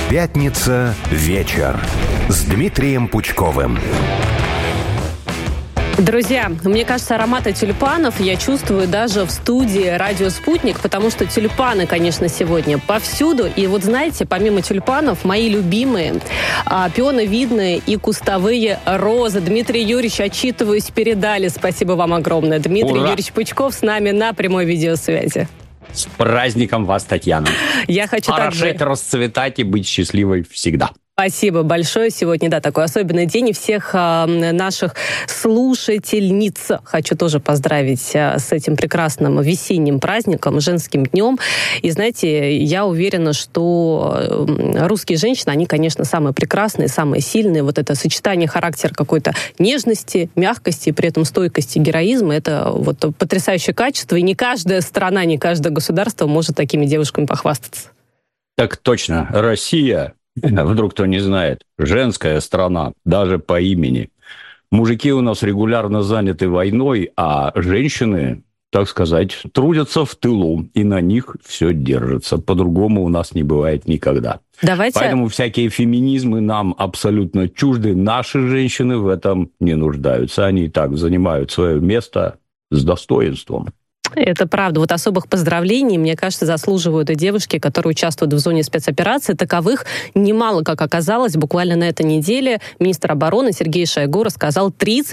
Пятница вечер с Дмитрием Пучковым. Друзья, мне кажется, ароматы тюльпанов я чувствую даже в студии «Радио Спутник», потому что тюльпаны, конечно, сегодня повсюду. И вот знаете, помимо тюльпанов, мои любимые пионовидные и кустовые розы. Дмитрий Юрьевич, отчитываюсь, передали. Спасибо вам огромное. Дмитрий Юрьевич Пучков с нами на прямой видеосвязи. С праздником вас, Татьяна. Я хочу Хорошеть, расцветать и быть счастливой всегда. Спасибо большое. Сегодня, такой особенный день. И всех наших слушательниц хочу тоже поздравить с этим прекрасным весенним праздником, женским днем. И, знаете, я уверена, что русские женщины, они, конечно, самые прекрасные, самые сильные. Вот это сочетание характера какой-то нежности, мягкости, и при этом стойкости, героизма, это вот потрясающее качество. И не каждая страна, не каждое государство может такими девушками похвастаться. Так точно. Россия... Вдруг кто не знает, женская страна, даже по имени. Мужики у нас регулярно заняты войной, а женщины, так сказать, трудятся в тылу, и на них все держится. По-другому у нас не бывает никогда. Поэтому всякие феминизмы нам абсолютно чужды. Наши женщины в этом не нуждаются. Они и так занимают свое место с достоинством. Это правда. Вот особых поздравлений, мне кажется, заслуживают и девушки, которые участвуют в зоне спецоперации. Таковых немало, как оказалось. Буквально на этой неделе министр обороны Сергей Шойгу рассказал,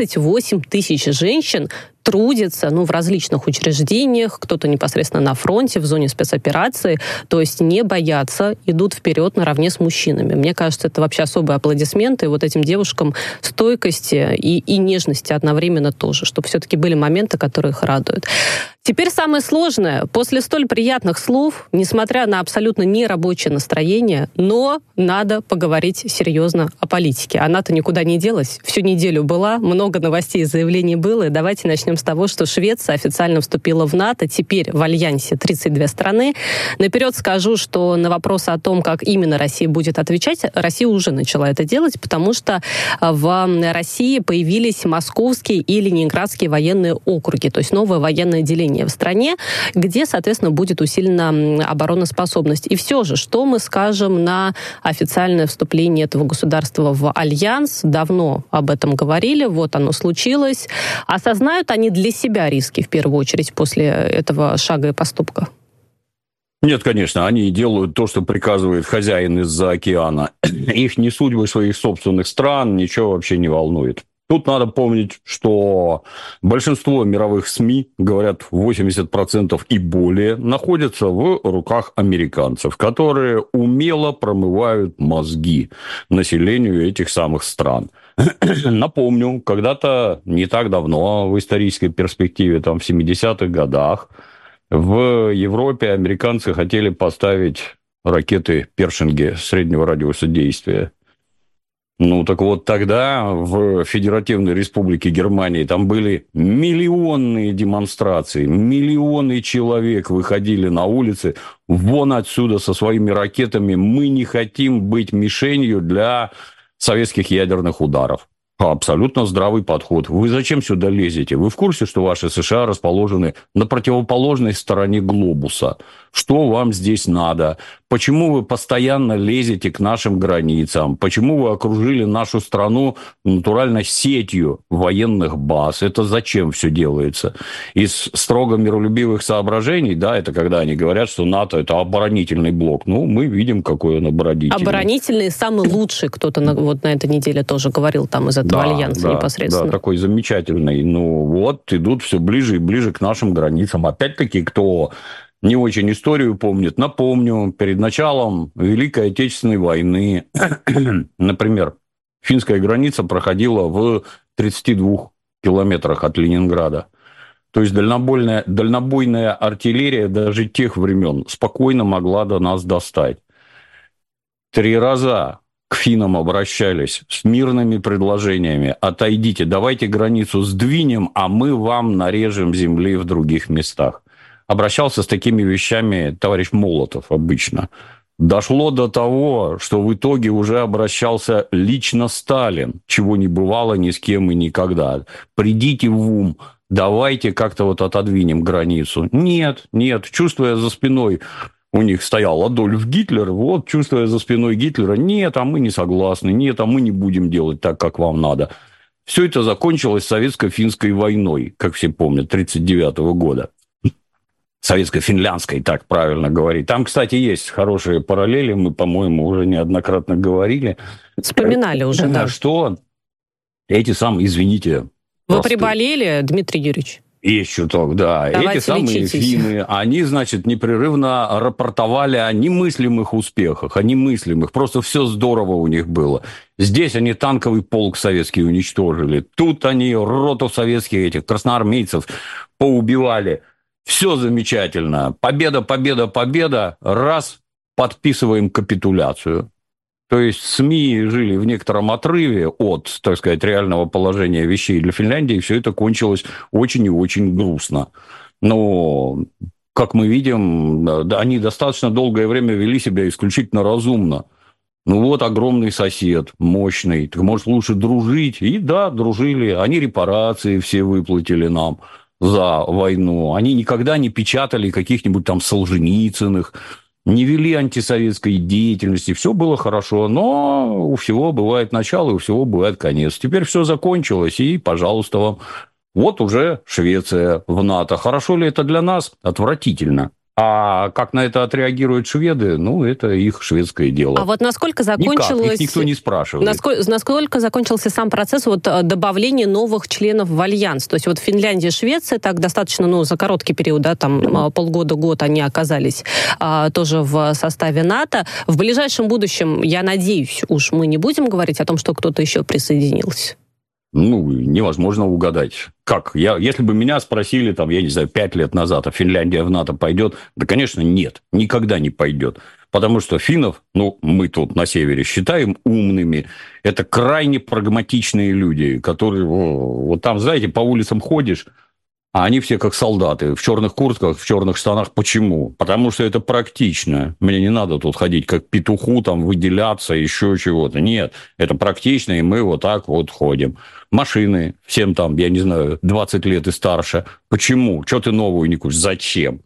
38 тысяч женщин трудятся, в различных учреждениях, кто-то непосредственно на фронте, в зоне спецоперации, то есть не боятся, идут вперед наравне с мужчинами. Мне кажется, это вообще особые аплодисменты, и вот этим девушкам стойкости и нежности одновременно тоже, чтобы все-таки были моменты, которые их радуют. Теперь самое сложное. После столь приятных слов, несмотря на абсолютно нерабочее настроение, но надо поговорить серьезно о политике. Она-то никуда не делась. Всю неделю была, много новостей и заявлений было. И давайте начнем с того, что Швеция официально вступила в НАТО. Теперь в альянсе 32 страны. Наперед скажу, что на вопрос о том, как именно Россия будет отвечать, Россия уже начала это делать, потому что в России появились московские и ленинградские военные округи, то есть новое военное отделение в стране, где, соответственно, будет усилена обороноспособность. И все же, что мы скажем на официальное вступление этого государства в альянс? Давно об этом говорили, вот оно случилось. Осознают они для себя риски, в первую очередь, после этого шага и поступка? Нет, конечно, они делают то, что приказывает хозяин из-за океана. Их ни судьбы своих собственных стран, ничего вообще не волнует. Тут надо помнить, что большинство мировых СМИ, говорят, 80% и более, находятся в руках американцев, которые умело промывают мозги населению этих самых стран. Напомню, когда-то не так давно, в исторической перспективе, в 70-х годах, в Европе американцы хотели поставить ракеты «Першинги» среднего радиуса действия. Так вот, тогда в Федеративной Республике Германии там были миллионные демонстрации, миллионы человек выходили на улицы, вон отсюда со своими ракетами, мы не хотим быть мишенью для советских ядерных ударов. Абсолютно здравый подход. Вы зачем сюда лезете? Вы в курсе, что ваши США расположены на противоположной стороне глобуса? Что вам здесь надо? Почему вы постоянно лезете к нашим границам? Почему вы окружили нашу страну натурально сетью военных баз? Это зачем все делается? Из строго миролюбивых соображений, это когда они говорят, что НАТО – это оборонительный блок. Мы видим, какой он оборонительный. Оборонительный, самый лучший, кто-то на этой неделе тоже говорил там из этого альянса непосредственно. Да, такой замечательный. Идут все ближе и ближе к нашим границам. Опять-таки, кто не очень историю помнит, напомню, перед началом Великой Отечественной войны, например, финская граница проходила в 32 километрах от Ленинграда. То есть дальнобойная артиллерия даже тех времен спокойно могла до нас достать. 3 раза к финнам обращались с мирными предложениями. Отойдите, давайте границу сдвинем, а мы вам нарежем земли в других местах. Обращался с такими вещами товарищ Молотов обычно. Дошло до того, что в итоге уже обращался лично Сталин, чего не бывало ни с кем и никогда. Придите в ум, давайте как-то отодвинем границу. Нет, чувствуя за спиной у них стоял Адольф Гитлер, вот, чувствуя за спиной Гитлера, нет, а мы не согласны, нет, а мы не будем делать так, как вам надо. Все это закончилось Советско-финской войной, как все помнят, 1939 года. Советско-финляндской, так правильно говорить. Там, кстати, есть хорошие параллели, мы, по-моему, уже неоднократно говорили. Вспоминали уже, да. Что эти самые, извините... Вы приболели, Дмитрий Юрьевич? Есть чуток, да. Давайте эти самые лечитесь. финны, они, значит, непрерывно рапортовали о немыслимых успехах, о немыслимых. Просто все здорово у них было. Здесь они танковый полк советский уничтожили. Тут они роту советских этих красноармейцев поубивали. Все замечательно. Победа, победа, победа. Раз, подписываем капитуляцию. То есть СМИ жили в некотором отрыве от, так сказать, реального положения вещей для Финляндии, и все это кончилось очень и очень грустно. Но, как мы видим, они достаточно долгое время вели себя исключительно разумно. Ну вот огромный сосед, мощный, ты можешь лучше дружить. И да, дружили. Они репарации все выплатили нам за войну. Они никогда не печатали каких-нибудь там Солженицыных, не вели антисоветской деятельности, все было хорошо, но у всего бывает начало, у всего бывает конец. Теперь все закончилось, и, пожалуйста, вам. Вот уже Швеция в НАТО. Хорошо ли это для нас? Отвратительно. А как на это отреагируют шведы, ну, это их шведское дело. А вот насколько закончилось... Никак, их никто не спрашивает. Насколько закончился сам процесс вот добавления новых членов в альянс? То есть вот Финляндия и Швеция так достаточно, за короткий период, да, там полгода-год они оказались тоже в составе НАТО. В ближайшем будущем, я надеюсь, уж мы не будем говорить о том, что кто-то еще присоединился. Невозможно угадать. Как? Если бы меня спросили, там, я не знаю, 5 лет назад, а Финляндия в НАТО пойдет, да, конечно, нет, никогда не пойдет. Потому что финнов, мы тут на севере считаем умными. Это крайне прагматичные люди, которые, вот там, знаете, по улицам ходишь, а они все как солдаты, в черных куртках, в черных штанах. Почему? Потому что это практично. Мне не надо тут ходить как петуху, там, выделяться, еще чего-то. Нет, это практично, и мы вот так вот ходим. Машины, всем там, я не знаю, 20 лет и старше. Почему? Что ты новую не купишь? Зачем?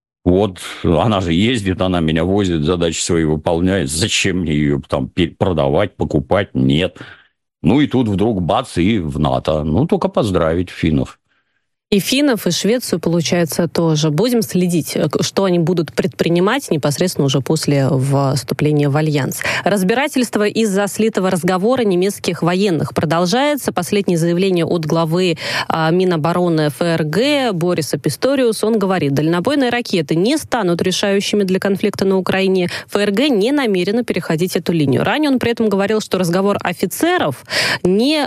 Вот она же ездит, она меня возит, задачи свои выполняет. Зачем мне ее там продавать, покупать? Нет. И тут вдруг бац, и в НАТО. Только поздравить финнов. И финнов, и Швецию, получается, тоже. Будем следить, что они будут предпринимать непосредственно уже после вступления в альянс. Разбирательство из-за слитого разговора немецких военных продолжается. Последнее заявление от главы Минобороны ФРГ Бориса Писториуса. Он говорит, дальнобойные ракеты не станут решающими для конфликта на Украине. ФРГ не намерена переходить эту линию. Ранее он при этом говорил, что разговор офицеров не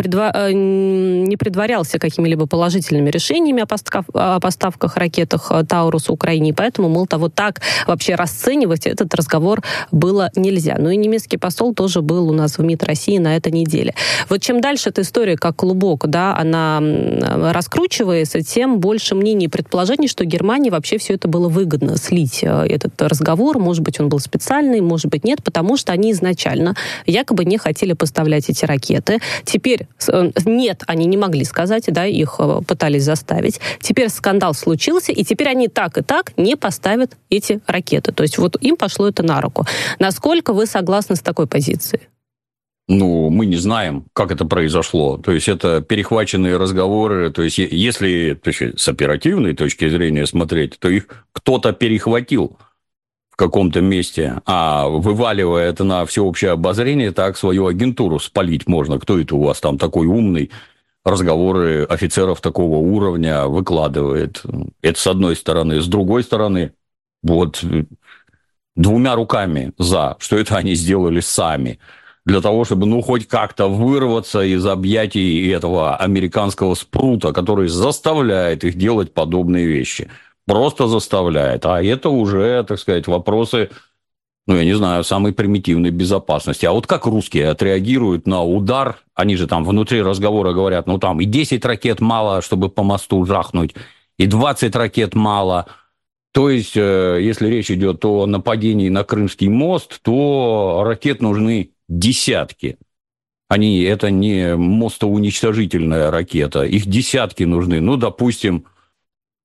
предварялся какими-либо положительными решениями о поставках ракетах «Таурус» Украине. Поэтому, вот так вообще расценивать этот разговор было нельзя. И немецкий посол тоже был у нас в МИД России на этой неделе. Вот чем дальше эта история, как клубок, да, она раскручивается, тем больше мнений и предположений, что Германии вообще все это было выгодно слить этот разговор. Может быть, он был специальный, может быть, нет, потому что они изначально якобы не хотели поставлять эти ракеты. Теперь нет, они не могли сказать, да, их пытались заставить. Теперь скандал случился, и теперь они так и так не поставят эти ракеты. То есть вот им пошло это на руку. Насколько вы согласны с такой позицией? Мы не знаем, как это произошло. То есть это перехваченные разговоры. То есть если с оперативной точки зрения смотреть, то их кто-то перехватил в каком-то месте, а вываливая это на всеобщее обозрение, так свою агентуру спалить можно. Кто это у вас там такой умный? Разговоры офицеров такого уровня выкладывает. Это с одной стороны. С другой стороны, вот двумя руками за, что это они сделали сами. Для того, чтобы, хоть как-то вырваться из объятий этого американского спрута, который заставляет их делать подобные вещи. Просто заставляет. А это уже, так сказать, вопросы... я не знаю, самой примитивной безопасности. А вот как русские отреагируют на удар? Они же там внутри разговора говорят, там и 10 ракет мало, чтобы по мосту жахнуть, и 20 ракет мало. То есть, если речь идет о нападении на Крымский мост, то ракет нужны десятки. Это не мостоуничтожительная ракета, их десятки нужны. Допустим,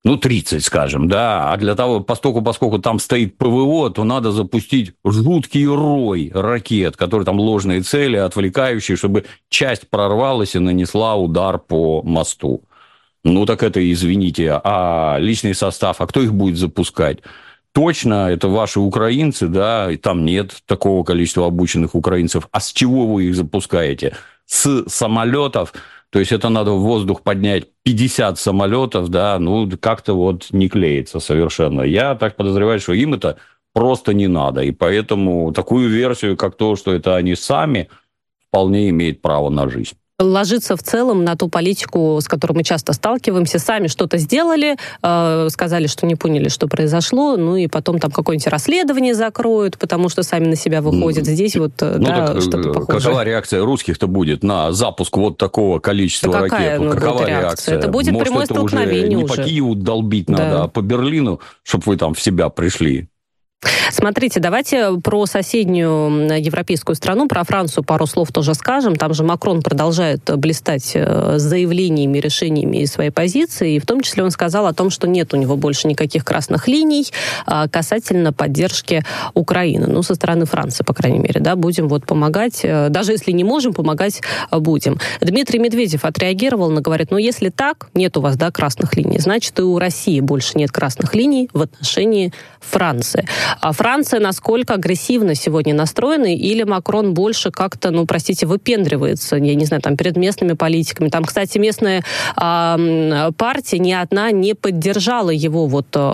30, скажем, да, а для того, поскольку там стоит ПВО, то надо запустить жуткий рой ракет, которые там ложные цели, отвлекающие, чтобы часть прорвалась и нанесла удар по мосту. Так это, извините, а личный состав, а кто их будет запускать? Точно, это ваши украинцы, да, и там нет такого количества обученных украинцев. А с чего вы их запускаете? С самолетов? То есть это надо в воздух поднять 50 самолетов, да, как-то не клеится совершенно. Я так подозреваю, что им это просто не надо. И поэтому такую версию, как то, что это они сами, вполне имеет право на жизнь. Ложится в целом на ту политику, с которой мы часто сталкиваемся. Сами что-то сделали, сказали, что не поняли, что произошло, и потом там какое-нибудь расследование закроют, потому что сами на себя выходят. Здесь что-то похожее. Какова реакция русских-то будет на запуск такого количества ракет? Какова реакция? Это будет прямое столкновение уже. Не по Киеву долбить надо, а по Берлину, чтобы вы там в себя пришли. Смотрите, давайте про соседнюю европейскую страну, про Францию пару слов тоже скажем. Там же Макрон продолжает блистать заявлениями, решениями своей позиции. И в том числе он сказал о том, что нет у него больше никаких красных линий касательно поддержки Украины. Со стороны Франции, по крайней мере. Да, будем помогать. Даже если не можем, помогать будем. Дмитрий Медведев отреагировал, говорит, если так, нет у вас, красных линий, значит, и у России больше нет красных линий в отношении Франции. А Франция насколько агрессивно сегодня настроена, или Макрон больше как-то, выпендривается, я не знаю, перед местными политиками. Там, кстати, местная партия ни одна не поддержала его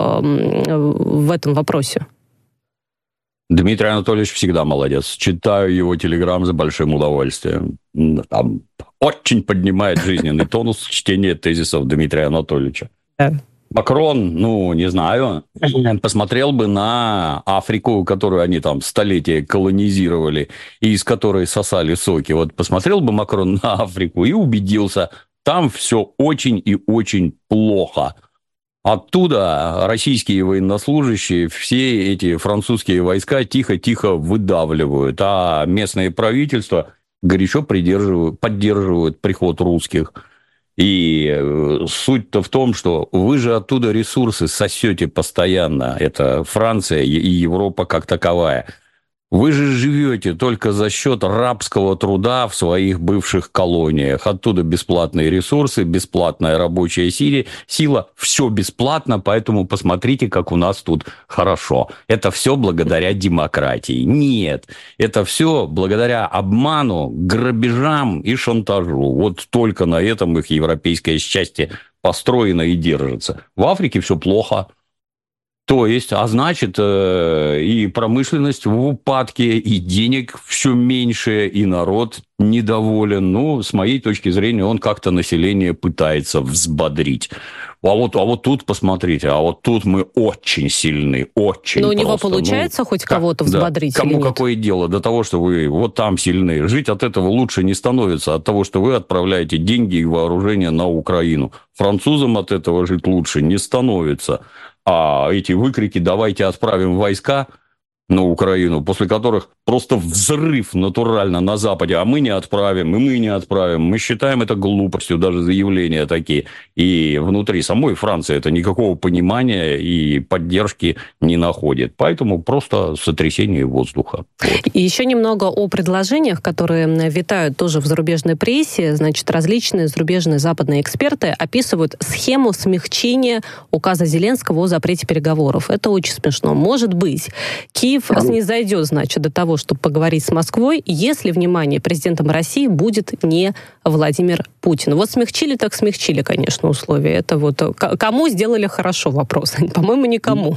в этом вопросе. Дмитрий Анатольевич всегда молодец. Читаю его телеграм с большим удовольствием. Там очень поднимает жизненный тонус чтения тезисов Дмитрия Анатольевича. Да. Макрон, не знаю, посмотрел бы на Африку, которую они там столетия колонизировали и из которой сосали соки. Посмотрел бы Макрон на Африку и убедился, там все очень и очень плохо. Оттуда российские военнослужащие все эти французские войска тихо-тихо выдавливают, а местное правительство горячо поддерживают приход русских. И суть-то в том, что вы же оттуда ресурсы сосете постоянно. Это Франция и Европа как таковая. Вы же живете только за счет рабского труда в своих бывших колониях. Оттуда бесплатные ресурсы, бесплатная рабочая сила. Все бесплатно, поэтому посмотрите, как у нас тут хорошо. Это все благодаря демократии. Нет, это все благодаря обману, грабежам и шантажу. Только на этом их европейское счастье построено и держится. В Африке все плохо. То есть, значит, и промышленность в упадке, и денег все меньше, и народ недоволен. С моей точки зрения, он как-то население пытается взбодрить. А вот тут посмотрите, тут мы очень сильны, очень. Но у него получается хоть кого-то взбодрить? Да. Кому какое дело до того, что вы там сильны? Жить от этого лучше не становится, от того, что вы отправляете деньги и вооружение на Украину. Французам от этого жить лучше не становится. А эти выкрики «давайте отправим войска» на Украину, после которых просто взрыв натурально на Западе, а мы не отправим, и мы не отправим. Мы считаем это глупостью, даже заявления такие. И внутри самой Франции это никакого понимания и поддержки не находит. Поэтому просто сотрясение воздуха. И еще немного о предложениях, которые витают тоже в зарубежной прессе. Значит, различные зарубежные западные эксперты описывают схему смягчения указа Зеленского о запрете переговоров. Это очень смешно. Может быть, Киев снизойдет, значит, до того, чтобы поговорить с Москвой, если, внимание, президентом России будет не Владимир Путин. Смягчили, так смягчили, конечно, условия. Это кому сделали хорошо вопрос? По-моему, никому.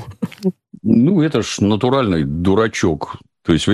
Это ж натуральный дурачок. То есть,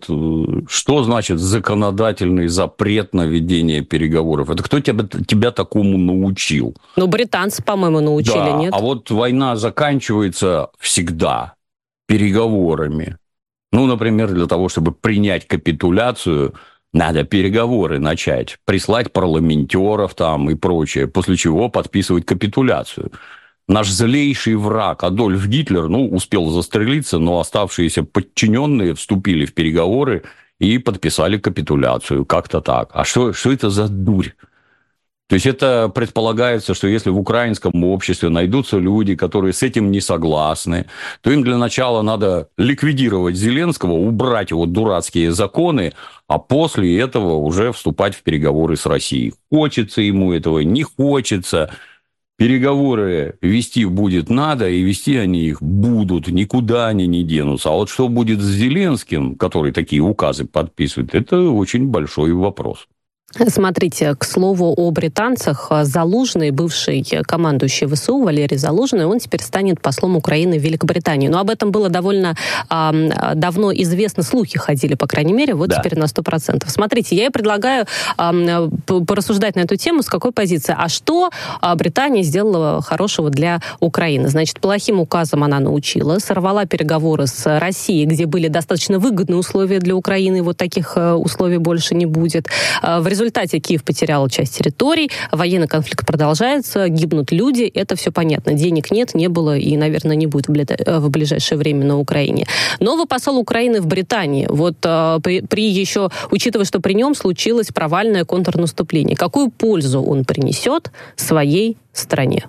что значит законодательный запрет на ведение переговоров? Это кто тебя такому научил? Британцы, по-моему, научили, да, нет? А война заканчивается всегда переговорами. Например, для того, чтобы принять капитуляцию, надо переговоры начать, прислать парламентеров там и прочее, после чего подписывать капитуляцию. Наш злейший враг Адольф Гитлер, успел застрелиться, но оставшиеся подчиненные вступили в переговоры и подписали капитуляцию. Как-то так. А что это за дурь? То есть это предполагается, что если в украинском обществе найдутся люди, которые с этим не согласны, то им для начала надо ликвидировать Зеленского, убрать его дурацкие законы, а после этого уже вступать в переговоры с Россией. Хочется ему этого, не хочется. Переговоры вести будет надо, и вести они их будут, никуда они не денутся. А вот что будет с Зеленским, который такие указы подписывает, это очень большой вопрос. Смотрите, к слову о британцах, Залужный, бывший командующий ВСУ Валерий Залужный, он теперь станет послом Украины в Великобритании. Но об этом было довольно давно известно, слухи ходили, по крайней мере, вот да. Теперь на 100%. Смотрите, я и предлагаю порассуждать на эту тему, с какой позиции. А что Британия сделала хорошего для Украины? Значит, плохим указом она научила, сорвала переговоры с Россией, где были достаточно выгодные условия для Украины, вот таких условий больше не будет. В результате Киев потерял часть территорий, военный конфликт продолжается, гибнут люди, это все понятно. Денег нет, не было и, наверное, не будет в ближайшее время на Украине. Новый посол Украины в Британии, вот при еще, учитывая, что при нем случилось провальное контрнаступление, какую пользу он принесет своей стране?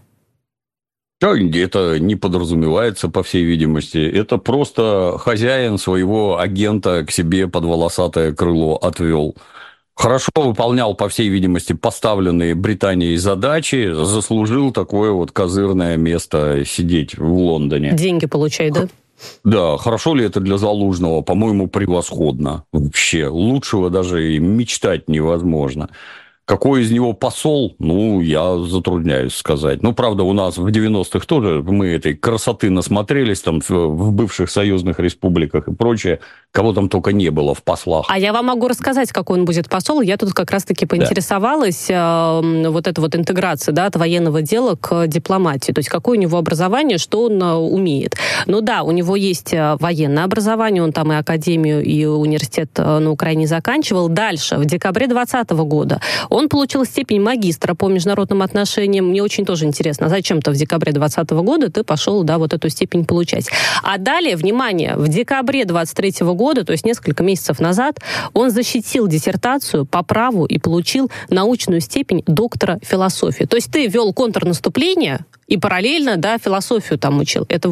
Это не подразумевается, по всей видимости. Это просто хозяин своего агента к себе под волосатое крыло отвел. Хорошо выполнял, по всей видимости, поставленные Британией задачи, заслужил такое вот козырное место сидеть в Лондоне. Деньги получает, да? Да, хорошо ли это для Залужного? По-моему, превосходно. Вообще, лучшего даже и мечтать невозможно. Какой из него посол? Я затрудняюсь сказать. Правда, у нас в 90-х тоже мы этой красоты насмотрелись, там, в бывших союзных республиках и прочее. Кого там только не было в послах. А я вам могу рассказать, какой он будет посол. Я тут как раз-таки поинтересовалась, вот эта вот интеграция, да, от военного дела к дипломатии. То есть, какое у него образование, что он умеет. У него есть военное образование, он там и академию, и университет на Украине заканчивал. Дальше, в декабре 2020 года, он получил степень магистра по международным отношениям. Мне очень тоже интересно, зачем-то в декабре 2020 года ты пошел, вот эту степень получать. А далее, внимание, в декабре 2023 года, то есть несколько месяцев назад, он защитил диссертацию по праву и получил научную степень доктора философии. То есть ты вел контрнаступление и параллельно, философию там учил. Это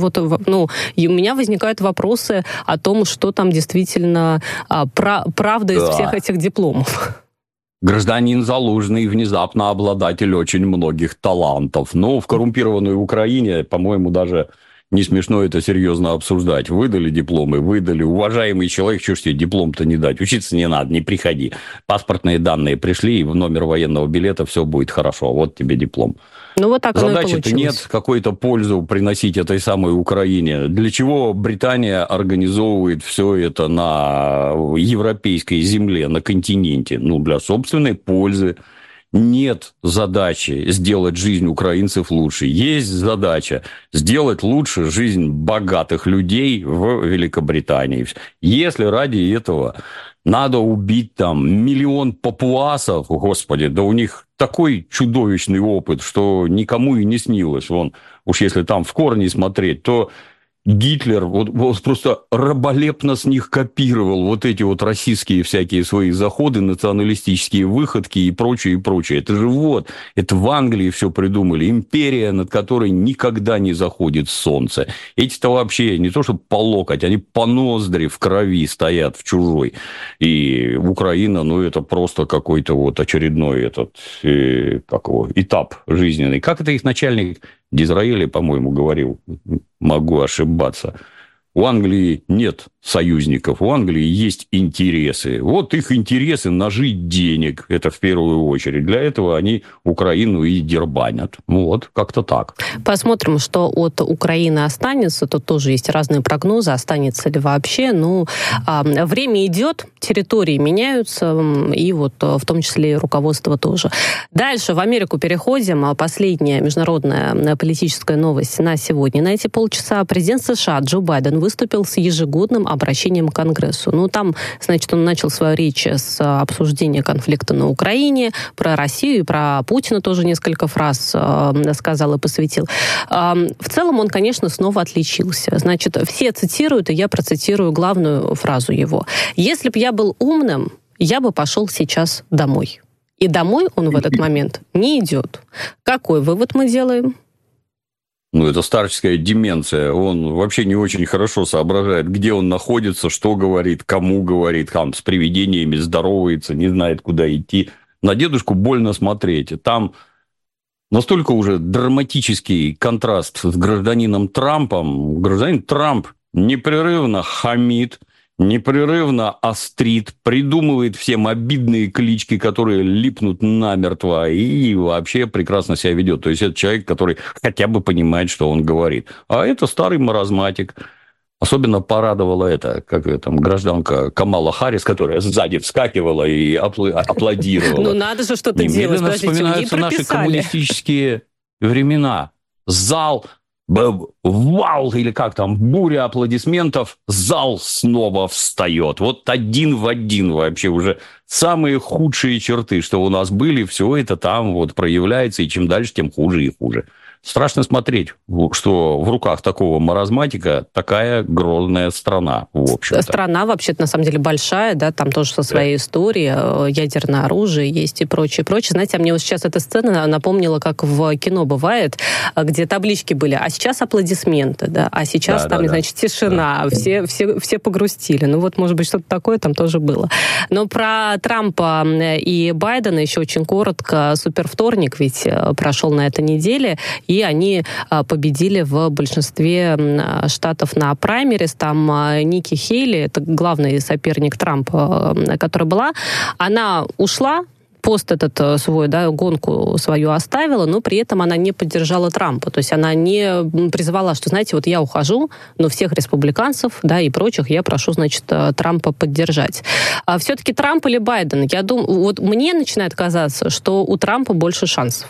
и у меня возникают вопросы о том, что там действительно правда из всех этих дипломов. Гражданин Залужный внезапно обладатель очень многих талантов. Но в коррумпированной Украине, по-моему, даже не смешно это серьезно обсуждать. Выдали дипломы, выдали. Уважаемый человек, что ж тебе диплом-то не дать? Учиться не надо, не приходи. Паспортные данные пришли, и в номер военного билета все будет хорошо. Вот тебе диплом. Вот так задачи-то нет какой-то пользу приносить этой самой Украине. Для чего Британия организовывает все это на европейской земле, на континенте? Для собственной пользы. Нет задачи сделать жизнь украинцев лучше. Есть задача сделать лучше жизнь богатых людей в Великобритании. Если ради этого надо убить там 1 миллион папуасов, господи, да у них такой чудовищный опыт, что никому и не снилось. Уж если там в корне смотреть, то Гитлер вот просто раболепно с них копировал вот эти вот российские всякие свои заходы, националистические выходки и прочее, и прочее. Это же это в Англии все придумали. Империя, над которой никогда не заходит солнце. Эти-то вообще не то, что по локоть, они по ноздри в крови стоят в чужой. И Украина, это просто какой-то очередной этап жизненный. Как это их начальник Дизраэли, по-моему, говорил, могу ошибаться. У Англии нет союзников, у Англии есть интересы. Вот их интересы нажить денег, это в первую очередь. Для этого они Украину и дербанят. Как-то так. Посмотрим, что от Украины останется. Тут тоже есть разные прогнозы, останется ли вообще. Время идет, территории меняются, и в том числе и руководство тоже. Дальше в Америку переходим. Последняя международная политическая новость на сегодня. На эти полчаса президент США Джо Байден выступил с ежегодным обращением к Конгрессу. Там, значит, он начал свою речь с обсуждения конфликта на Украине, про Россию и про Путина тоже несколько фраз сказал и посвятил. В целом он, конечно, снова отличился. Значит, все цитируют, и я процитирую главную фразу его. «Если бы я был умным, я бы пошел сейчас домой». И домой он в этот момент не идет. Какой вывод мы делаем? Ну, это старческая деменция. Он вообще не очень хорошо соображает, где он находится, что говорит, кому говорит, там с привидениями здоровается, не знает, куда идти. На дедушку больно смотреть. Там настолько уже драматический контраст с гражданином Трампом. Гражданин Трамп непрерывно хамит, непрерывно острит, придумывает всем обидные клички, которые липнут намертво, и вообще прекрасно себя ведет. То есть, это человек, который хотя бы понимает, что он говорит. А это старый маразматик. Особенно порадовала это, как там гражданка Камала Харрис, которая сзади вскакивала и аплодировала. Ну, надо же что-то делать. Немедленно вспоминаются наши коммунистические времена. Зал... Вау, или как там, буря аплодисментов, зал снова встает. Вот один в один вообще уже самые худшие черты, что у нас были, все это там вот проявляется, и чем дальше, тем хуже и хуже. Страшно смотреть, что в руках такого маразматика такая грозная страна, в общем-то. Страна вообще-то, на самом деле, большая, да, там тоже со своей историей, ядерное оружие есть и прочее, прочее. Знаете, а мне вот сейчас эта сцена напомнила, как в кино бывает, где таблички были, а сейчас аплодисменты, да, а сейчас значит, тишина, все погрустили. Ну вот, может быть, что-то такое там тоже было. Но про Трампа и Байдена еще очень коротко. Супервторник ведь прошел на этой неделе, и они победили в большинстве штатов на праймерис. Там Ники Хейли, это главный соперник Трампа, которая была, она ушла, пост этот свой, да, гонку свою оставила, но при этом она не поддержала Трампа. То есть она не призвала, что, знаете, вот я ухожу, но всех республиканцев, да, и прочих я прошу, значит, Трампа поддержать. А все-таки Трамп или Байден? Я думаю, вот мне начинает казаться, что у Трампа больше шансов.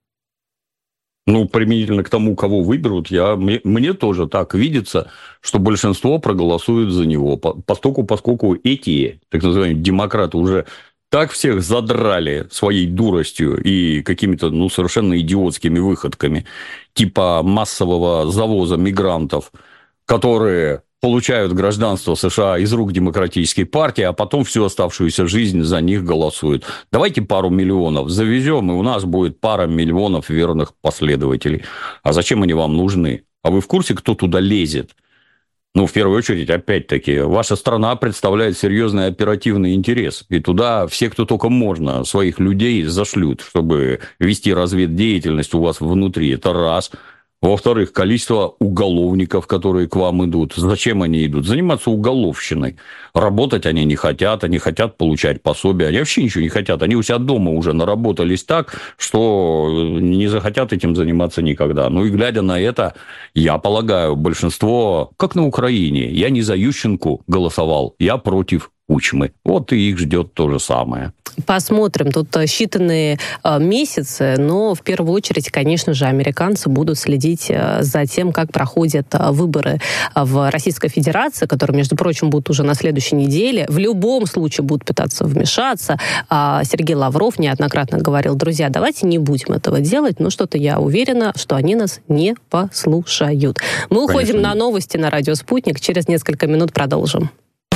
Ну, применительно к тому, кого выберут, мне тоже так видится, что большинство проголосует за него, поскольку эти, так называемые, демократы уже так всех задрали своей дуростью и какими-то, ну, совершенно идиотскими выходками, типа массового завоза мигрантов, которые получают гражданство США из рук демократической партии, а потом всю оставшуюся жизнь за них голосуют. Давайте пару миллионов завезем, и у нас будет пара миллионов верных последователей. А зачем они вам нужны? А вы в курсе, кто туда лезет? Ну, в первую очередь, опять-таки, ваша страна представляет серьезный оперативный интерес. И туда все, кто только можно, своих людей зашлют, чтобы вести разведдеятельность у вас внутри. Это раз. Во-вторых, количество уголовников, которые к вам идут. Зачем они идут? Заниматься уголовщиной. Работать они не хотят получать пособия. Они вообще ничего не хотят. Они у себя дома уже наработались так, что не захотят этим заниматься никогда. Ну и глядя на это, я полагаю, большинство, как на Украине, я не за Ющенку голосовал, я против Кучмы. Вот и их ждет то же самое. Посмотрим. Тут считанные месяцы, но в первую очередь, конечно же, американцы будут следить за тем, как проходят выборы в Российской Федерации, которые, между прочим, будут уже на следующей неделе. В любом случае будут пытаться вмешаться. Сергей Лавров неоднократно говорил: друзья, давайте не будем этого делать, но что-то я уверена, что они нас не послушают. Мы уходим на новости на радио «Спутник». Через несколько минут продолжим.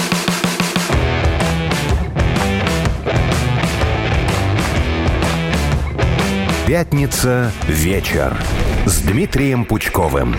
Пятница. Вечер с Дмитрием Пучковым.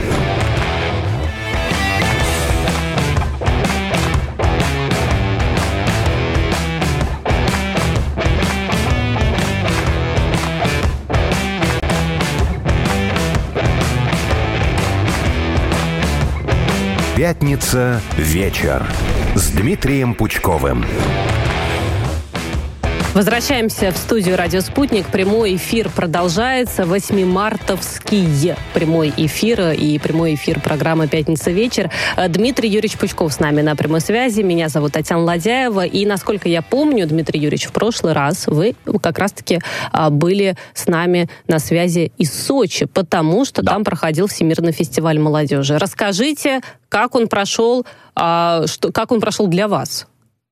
Пятница. Вечер с Дмитрием Пучковым. Возвращаемся в студию «Радио Спутник». Прямой эфир продолжается. 8-мартовский прямой эфир и прямой эфир программы «Пятница вечер». Дмитрий Юрьевич Пучков с нами на прямой связи. Меня зовут Татьяна Ладяева. И, насколько я помню, Дмитрий Юрьевич, в прошлый раз вы как раз-таки были с нами на связи из Сочи, потому что там проходил Всемирный фестиваль молодежи. Расскажите, как он прошел для вас?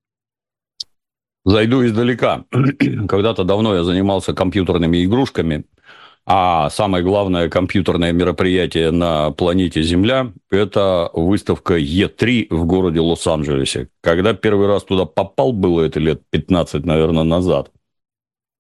Зайду издалека. Когда-то давно я занимался компьютерными игрушками, а самое главное компьютерное мероприятие на планете Земля – это выставка E3 в городе Лос-Анджелесе. Когда первый раз туда попал, было это лет 15, наверное, назад,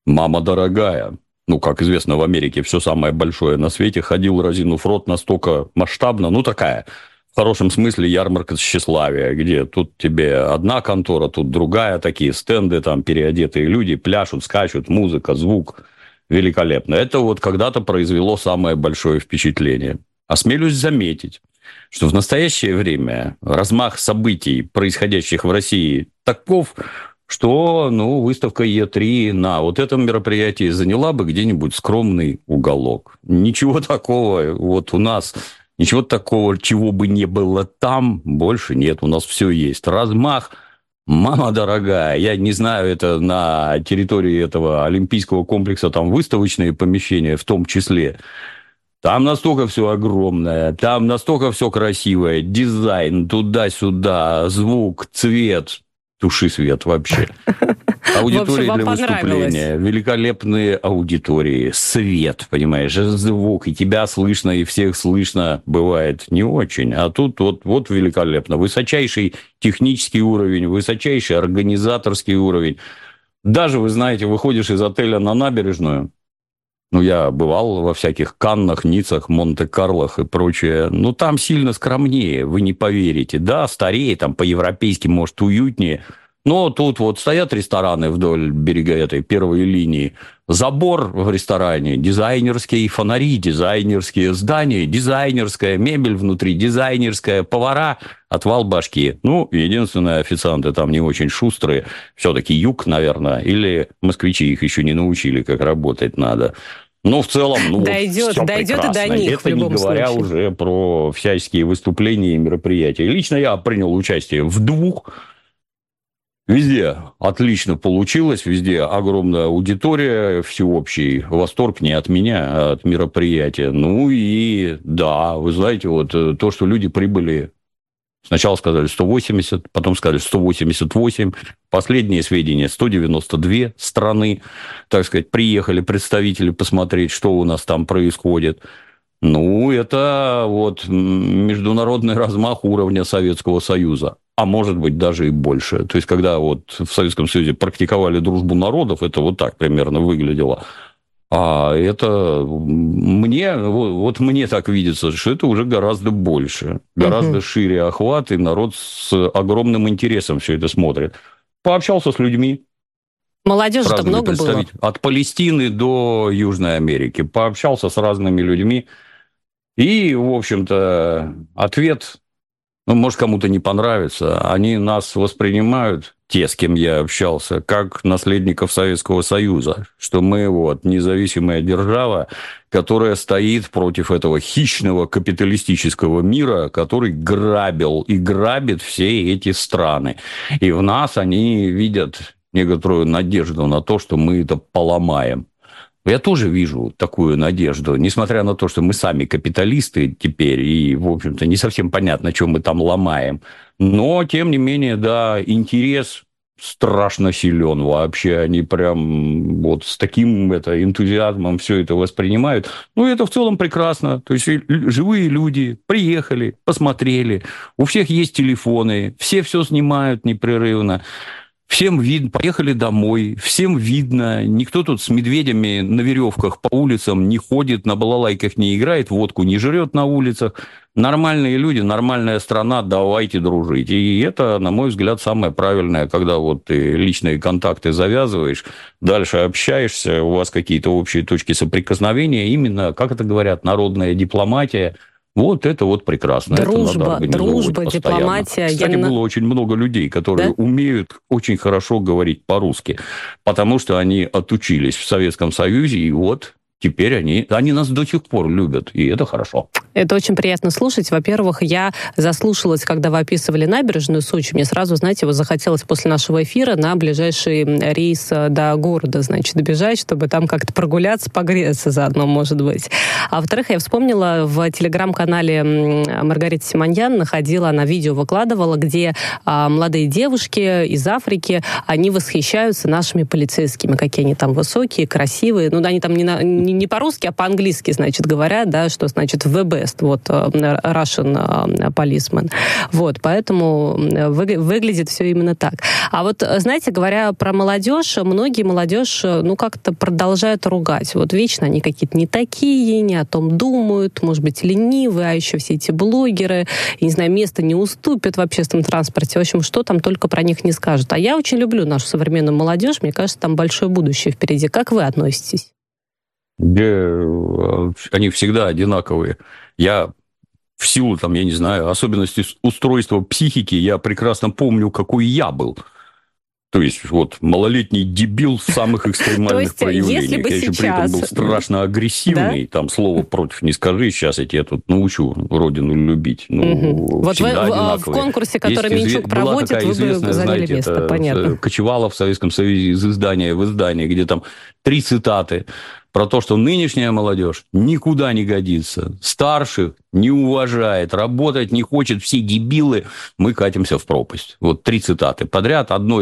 Мама дорогая. Ну, как известно, в Америке все самое большое на свете. Ходил, разинув рот, настолько масштабно. Ну, такая, в хорошем смысле, ярмарка тщеславия, где тут тебе одна контора, тут другая, такие стенды, там переодетые люди пляшут, скачут, музыка, звук. Великолепно. Это вот когда-то произвело самое большое впечатление. Осмелюсь заметить, что в настоящее время размах событий, происходящих в России, таков, что выставка Е3 на вот этом мероприятии заняла бы где-нибудь скромный уголок. Ничего такого вот у нас, ничего такого, чего бы не было там, больше нет. У нас все есть. Размах, мама дорогая, я не знаю, это на территории этого олимпийского комплекса, там выставочные помещения в том числе. Там настолько все огромное, там настолько все красивое, дизайн туда-сюда, звук, цвет. Туши свет вообще. Аудитории для выступления, великолепные аудитории, свет, понимаешь, звук, и тебя слышно, и всех слышно, бывает не очень. А тут вот великолепно. Высочайший технический уровень, высочайший организаторский уровень. Даже, вы знаете, выходишь из отеля на набережную, я бывал во всяких Каннах, Ниццах, Монте-Карлах и прочее. Там сильно скромнее, вы не поверите. Да, старее, там по-европейски, может, уютнее. Но тут вот стоят рестораны вдоль берега этой первой линии. Забор в ресторане, дизайнерские фонари, дизайнерские здания, дизайнерская мебель внутри, дизайнерская, повара, отвал башки. Единственное, официанты там не очень шустрые. Все-таки юг, наверное, или москвичи их еще не научили, как работать надо. В целом, дойдет и до них. Это не говоря случае. Уже про всяческие выступления и мероприятия. Лично я принял участие в 2. Везде отлично получилось, везде огромная аудитория, всеобщий восторг не от меня, а от мероприятия. И да, вы знаете, вот то, что люди прибыли, сначала сказали 180, потом сказали 188, последние сведения 192 страны, так сказать, приехали представители посмотреть, что у нас там происходит. Это вот международный размах уровня Советского Союза. А может быть, даже и больше. То есть, когда вот в Советском Союзе практиковали дружбу народов, это вот так примерно выглядело. А это мне так видится, что это уже гораздо больше, гораздо шире охват, и народ с огромным интересом все это смотрит. Пообщался с людьми. Молодежи-то много было. От Палестины до Южной Америки. Пообщался с разными людьми. И, в общем-то, ответ... может, кому-то не понравится. Они нас воспринимают, те, с кем я общался, как наследников Советского Союза. Что мы независимая держава, которая стоит против этого хищного капиталистического мира, который грабил и грабит все эти страны. И в нас они видят некоторую надежду на то, что мы это поломаем. Я тоже вижу такую надежду, несмотря на то, что мы сами капиталисты теперь, и, в общем-то, не совсем понятно, что мы там ломаем. Но, тем не менее, да, интерес страшно силен вообще. Они прям с таким энтузиазмом все это воспринимают. Это в целом прекрасно. То есть, живые люди приехали, посмотрели, у всех есть телефоны, все снимают непрерывно. Всем видно, поехали домой, всем видно, никто тут с медведями на веревках по улицам не ходит, на балалайках не играет, водку не жрет на улицах. Нормальные люди, нормальная страна, давайте дружить. И это, на мой взгляд, самое правильное, когда ты личные контакты завязываешь, дальше общаешься, у вас какие-то общие точки соприкосновения, именно, как это говорят, народная дипломатия. Это прекрасно. Дружба, дипломатия. Кстати, было очень много людей, которые умеют очень хорошо говорить по-русски, потому что они отучились в Советском Союзе, и теперь они нас до сих пор любят, и это хорошо. Это очень приятно слушать. Во-первых, я заслушалась, когда вы описывали набережную Сочи. Мне сразу, захотелось после нашего эфира на ближайший рейс до города, добежать, чтобы там как-то прогуляться, погреться заодно, может быть. А во-вторых, я вспомнила, в телеграм-канале Маргариты Симоньян находила, она видео выкладывала, где молодые девушки из Африки, они восхищаются нашими полицейскими, какие они там высокие, красивые. Они там не по-русски, а по-английски, говорят, да, что значит ВБ. best, вот, Russian policeman. Вот, поэтому выглядит все именно так. А вот, знаете, говоря про молодежь, многие молодежь, как-то продолжают ругать. Вот вечно они какие-то не такие, не о том думают, может быть, ленивые, а еще все эти блогеры, я не знаю, место не уступят в общественном транспорте. В общем, что там только про них не скажут. А я очень люблю нашу современную молодежь. Мне кажется, там большое будущее впереди. Как вы относитесь? Они всегда одинаковые. Я в силу, я не знаю, особенностей устройства психики, я прекрасно помню, какой я был. То есть, малолетний дебил в самых экстремальных проявлениях. Я еще при этом был страшно агрессивный. Да? Там слово против не скажи, сейчас я тебя тут научу родину любить. Вот вы в конкурсе, который Минчук проводит, вы бы заняли место, понятно. Кочевала в Советском Союзе из издания в издание, где там 3 цитаты про то, что нынешняя молодежь никуда не годится, старших не уважает, работать не хочет, все дебилы, мы катимся в пропасть. 3 цитаты подряд. Одной,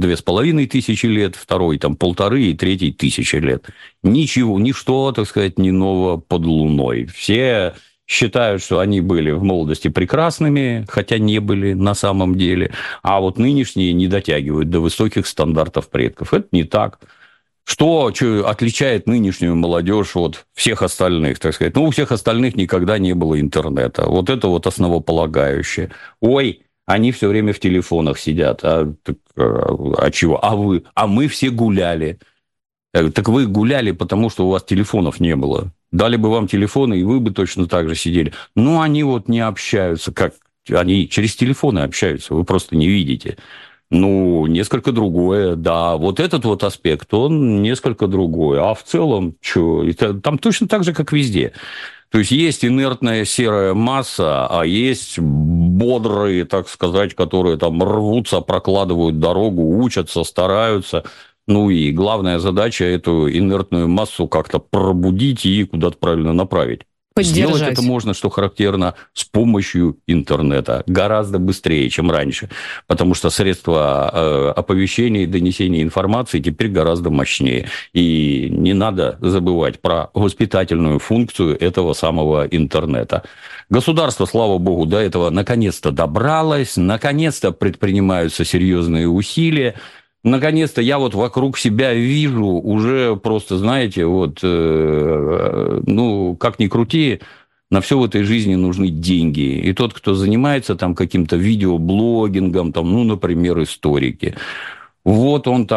2500 лет, второй 1500 и третий 1000 лет. Ничего, ничто, так сказать, не ново под луной. Все считают, что они были в молодости прекрасными, хотя не были на самом деле, а нынешние не дотягивают до высоких стандартов предков. Это не так. Что отличает нынешнюю молодежь от всех остальных, так сказать? У всех остальных никогда не было интернета. Это основополагающее. Ой, они все время в телефонах сидят. А чего? А вы? А мы все гуляли. Так вы гуляли, потому что у вас телефонов не было. Дали бы вам телефоны, и вы бы точно так же сидели. Они не общаются. Как? Они через телефоны общаются, вы просто не видите. Несколько другое, да. Этот аспект, он несколько другой. А в целом, там точно так же, как везде. То есть инертная серая масса, а есть бодрые, так сказать, которые рвутся, прокладывают дорогу, учатся, стараются. И главная задача эту инертную массу как-то пробудить и куда-то правильно направить. Сделать это можно, что характерно, с помощью интернета. Гораздо быстрее, чем раньше. Потому что средства оповещения и донесения информации теперь гораздо мощнее. И не надо забывать про воспитательную функцию этого самого интернета. Государство, слава богу, до этого наконец-то добралось. Наконец-то предпринимаются серьезные усилия. Наконец-то я вокруг себя вижу уже просто, знаете, как ни крути, на все в этой жизни нужны деньги. И тот, кто занимается каким-то видеоблогингом, например, историки, он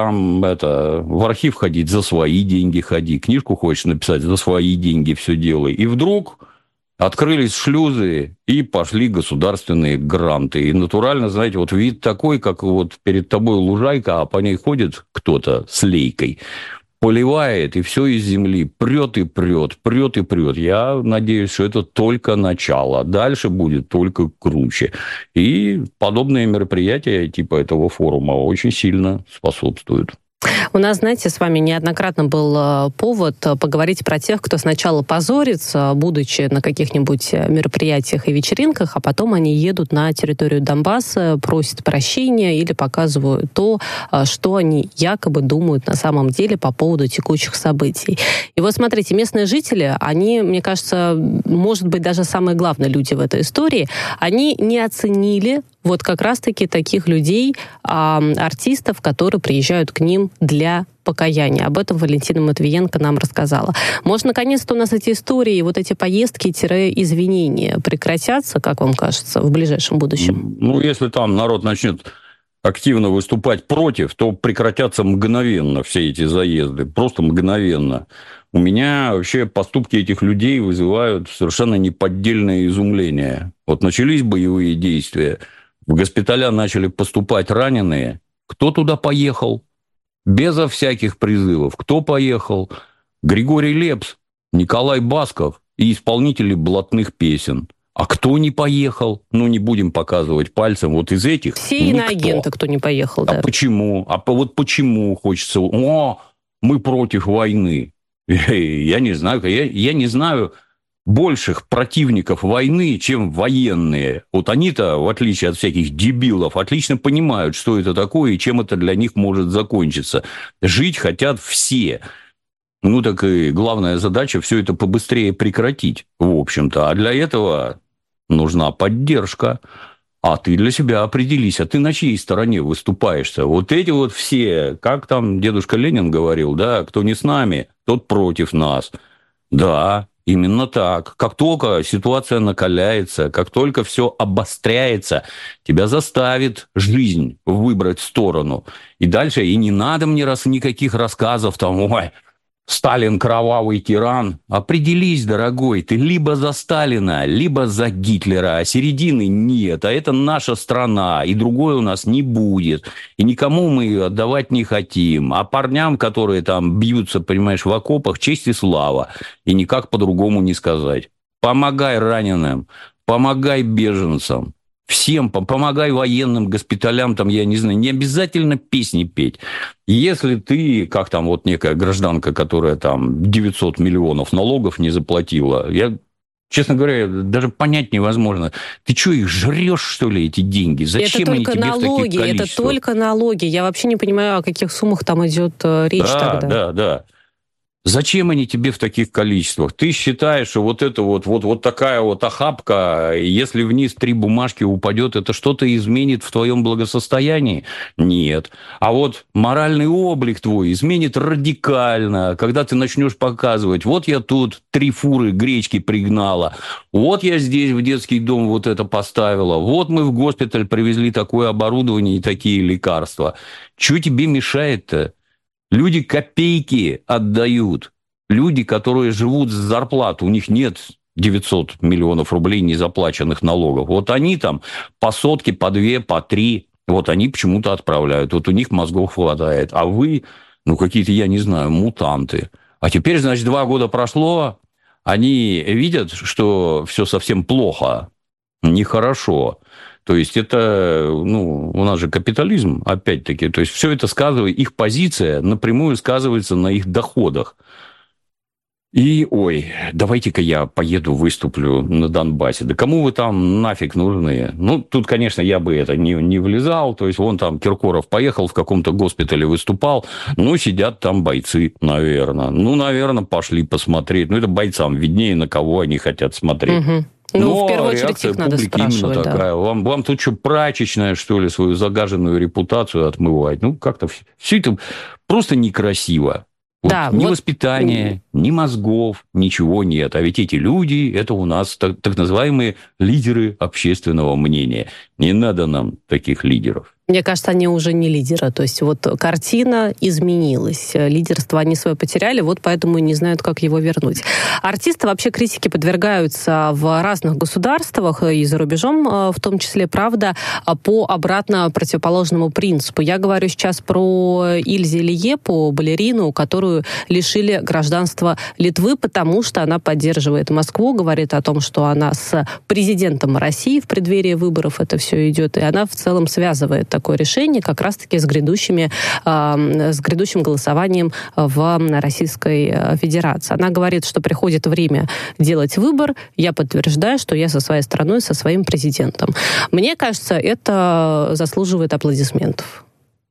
в архив ходить, за свои деньги ходи, книжку хочешь написать, за свои деньги все делай. И вдруг открылись шлюзы, и пошли государственные гранты. И натурально, знаете, вид такой, как перед тобой лужайка, а по ней ходит кто-то с лейкой, поливает, и все из земли прет и прет, прет и прет. Я надеюсь, что это только начало. Дальше будет только круче. И подобные мероприятия типа этого форума очень сильно способствуют. У нас, знаете, с вами неоднократно был повод поговорить про тех, кто сначала позорится, будучи на каких-нибудь мероприятиях и вечеринках, а потом они едут на территорию Донбасса, просят прощения или показывают то, что они якобы думают на самом деле по поводу текущих событий. И смотрите, местные жители, они, мне кажется, может быть, даже самые главные люди в этой истории, они не оценили как раз-таки таких людей, артистов, которые приезжают к ним для покаяния. Об этом Валентина Матвиенко нам рассказала. Может, наконец-то у нас эти истории, эти поездки-извинения прекратятся, как вам кажется, в ближайшем будущем? Если там народ начнет активно выступать против, то прекратятся мгновенно все эти заезды. Просто мгновенно. У меня вообще поступки этих людей вызывают совершенно неподдельное изумление. Начались боевые действия, в госпиталя начали поступать раненые. Кто туда поехал? Безо всяких призывов. Кто поехал? Григорий Лепс, Николай Басков и исполнители блатных песен. А кто не поехал? Не будем показывать пальцем. Из этих все иноагенты, кто не поехал. А почему? Почему хочется? Мы против войны. Я не знаю. Я не знаю больших противников войны, чем военные. Они-то, в отличие от всяких дебилов, отлично понимают, что это такое и чем это для них может закончиться. Жить хотят все. Ну, так и главная задача все это побыстрее прекратить, в общем-то. А для этого нужна поддержка. А ты для себя определись, а ты на чьей стороне выступаешь-то? Вот эти вот все, как там дедушка Ленин говорил, да, кто не с нами, тот против нас. Да, именно так. Как только ситуация накаляется, как только все обостряется, тебя заставит жизнь выбрать сторону. И дальше, и не надо мне никаких рассказов там, ой, Сталин кровавый тиран. Определись, дорогой, ты либо за Сталина, либо за Гитлера, а середины нет. А это наша страна, и другой у нас не будет. И никому мы ее отдавать не хотим. А парням, которые там бьются, понимаешь, в окопах, честь и слава. И никак по-другому не сказать. Помогай раненым, помогай беженцам. Всем помогай военным, госпиталям, там, я не знаю, не обязательно песни петь. Если ты, как там вот некая гражданка, которая там 900 миллионов налогов не заплатила, я, честно говоря, даже понять невозможно. Ты что, их жрешь, что ли, эти деньги? Зачем это они тебе налоги, в таких количествах? Это только налоги. Я вообще не понимаю, о каких суммах там идет речь тогда. Да. Зачем они тебе в таких количествах? Ты считаешь, что вот это вот такая вот охапка, если вниз 3 бумажки упадет, это что-то изменит в твоем благосостоянии? Нет. А вот моральный облик твой изменит радикально, когда ты начнешь показывать, вот я тут 3 фуры гречки пригнала, вот я здесь в детский дом вот это поставила, вот мы в госпиталь привезли такое оборудование и такие лекарства. Чего тебе мешает-то? Люди копейки отдают. Люди, которые живут с зарплаты, у них нет 900 миллионов рублей незаплаченных налогов. Вот они там по сотке, по 2, по 3, вот они почему-то отправляют. Вот у них мозгов хватает. А вы, какие-то, я не знаю, мутанты. А теперь, значит, 2 года прошло, они видят, что все совсем плохо, нехорошо. То есть это, у нас же капитализм, опять-таки. То есть все это сказывает, их позиция напрямую сказывается на их доходах. И, давайте-ка я поеду, выступлю на Донбассе. Да кому вы там нафиг нужны? Тут, конечно, я бы это не влезал. То есть, вон там Киркоров поехал, в каком-то госпитале выступал. Сидят там бойцы, наверное. Наверное, пошли посмотреть. Это бойцам виднее, на кого они хотят смотреть. Угу. В первую очередь их надо спрашивать. Такая. Вам тут что, прачечная, что ли, свою загаженную репутацию отмывать? Как-то все это просто некрасиво. Ни воспитания, ни мозгов, ничего нет. А ведь эти люди, это у нас так называемые лидеры общественного мнения. Не надо нам таких лидеров. Мне кажется, они уже не лидеры. То есть картина изменилась. Лидерство они свое потеряли, поэтому и не знают, как его вернуть. Артисты вообще критике подвергаются в разных государствах и за рубежом, в том числе, правда, по обратно противоположному принципу. Я говорю сейчас про Ильзе Лиепу, балерину, которую лишили гражданства Литвы, потому что она поддерживает Москву, говорит о том, что она с президентом России в преддверии выборов это все идет, и она в целом связывает такое решение как раз-таки с грядущим голосованием в Российской Федерации. Она говорит, что приходит время делать выбор. Я подтверждаю, что я со своей страной, со своим президентом. Мне кажется, это заслуживает аплодисментов.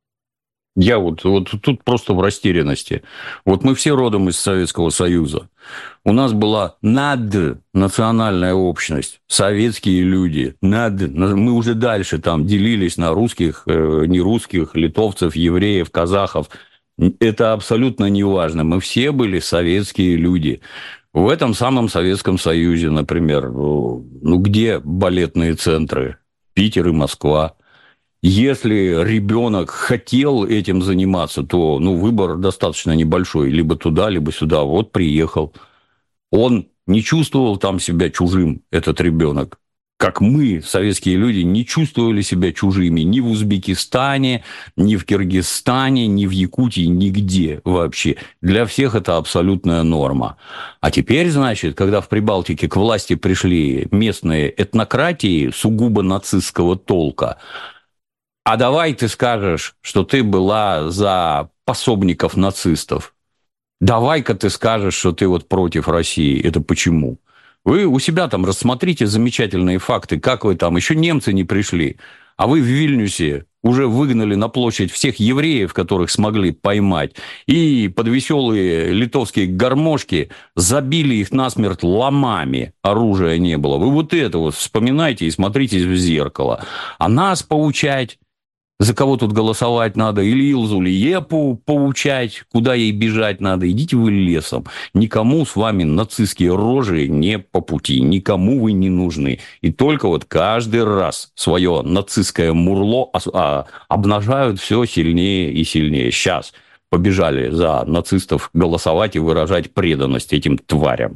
Я тут просто в растерянности. Мы все родом из Советского Союза. У нас была наднациональная общность, советские люди. Мы уже дальше там делились на русских, нерусских, литовцев, евреев, казахов. Это абсолютно не важно. Мы все были советские люди. В этом самом Советском Союзе, например, где балетные центры? Питер и Москва. Если ребенок хотел этим заниматься, то выбор достаточно небольшой. Либо туда, либо сюда. Приехал. Он не чувствовал там себя чужим, этот ребенок. Как мы, советские люди, не чувствовали себя чужими ни в Узбекистане, ни в Киргизстане, ни в Якутии, нигде вообще. Для всех это абсолютная норма. А теперь, значит, когда в Прибалтике к власти пришли местные этнократии сугубо нацистского толка, а давай ты скажешь, что ты была за пособников нацистов. Давай-ка ты скажешь, что ты против России. Это почему? Вы у себя рассмотрите замечательные факты, как вы там, еще немцы не пришли, а вы в Вильнюсе уже выгнали на площадь всех евреев, которых смогли поймать, и под веселые литовские гармошки забили их насмерть ломами. Оружия не было. Вы вот это вот вспоминайте и смотрите в зеркало. А нас поучать, за кого тут голосовать надо, или Илзу Лиепу поучать, куда ей бежать надо. Идите вы лесом. Никому с вами нацистские рожи не по пути. Никому вы не нужны. И только вот каждый раз свое нацистское мурло обнажают все сильнее и сильнее. Сейчас побежали за нацистов голосовать и выражать преданность этим тварям.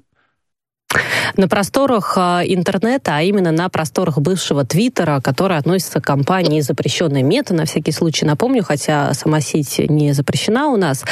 На просторах интернета, а именно на просторах бывшего Твиттера, который относится к компании «Запрещенная мета», на всякий случай напомню, хотя сама сеть не запрещена у нас,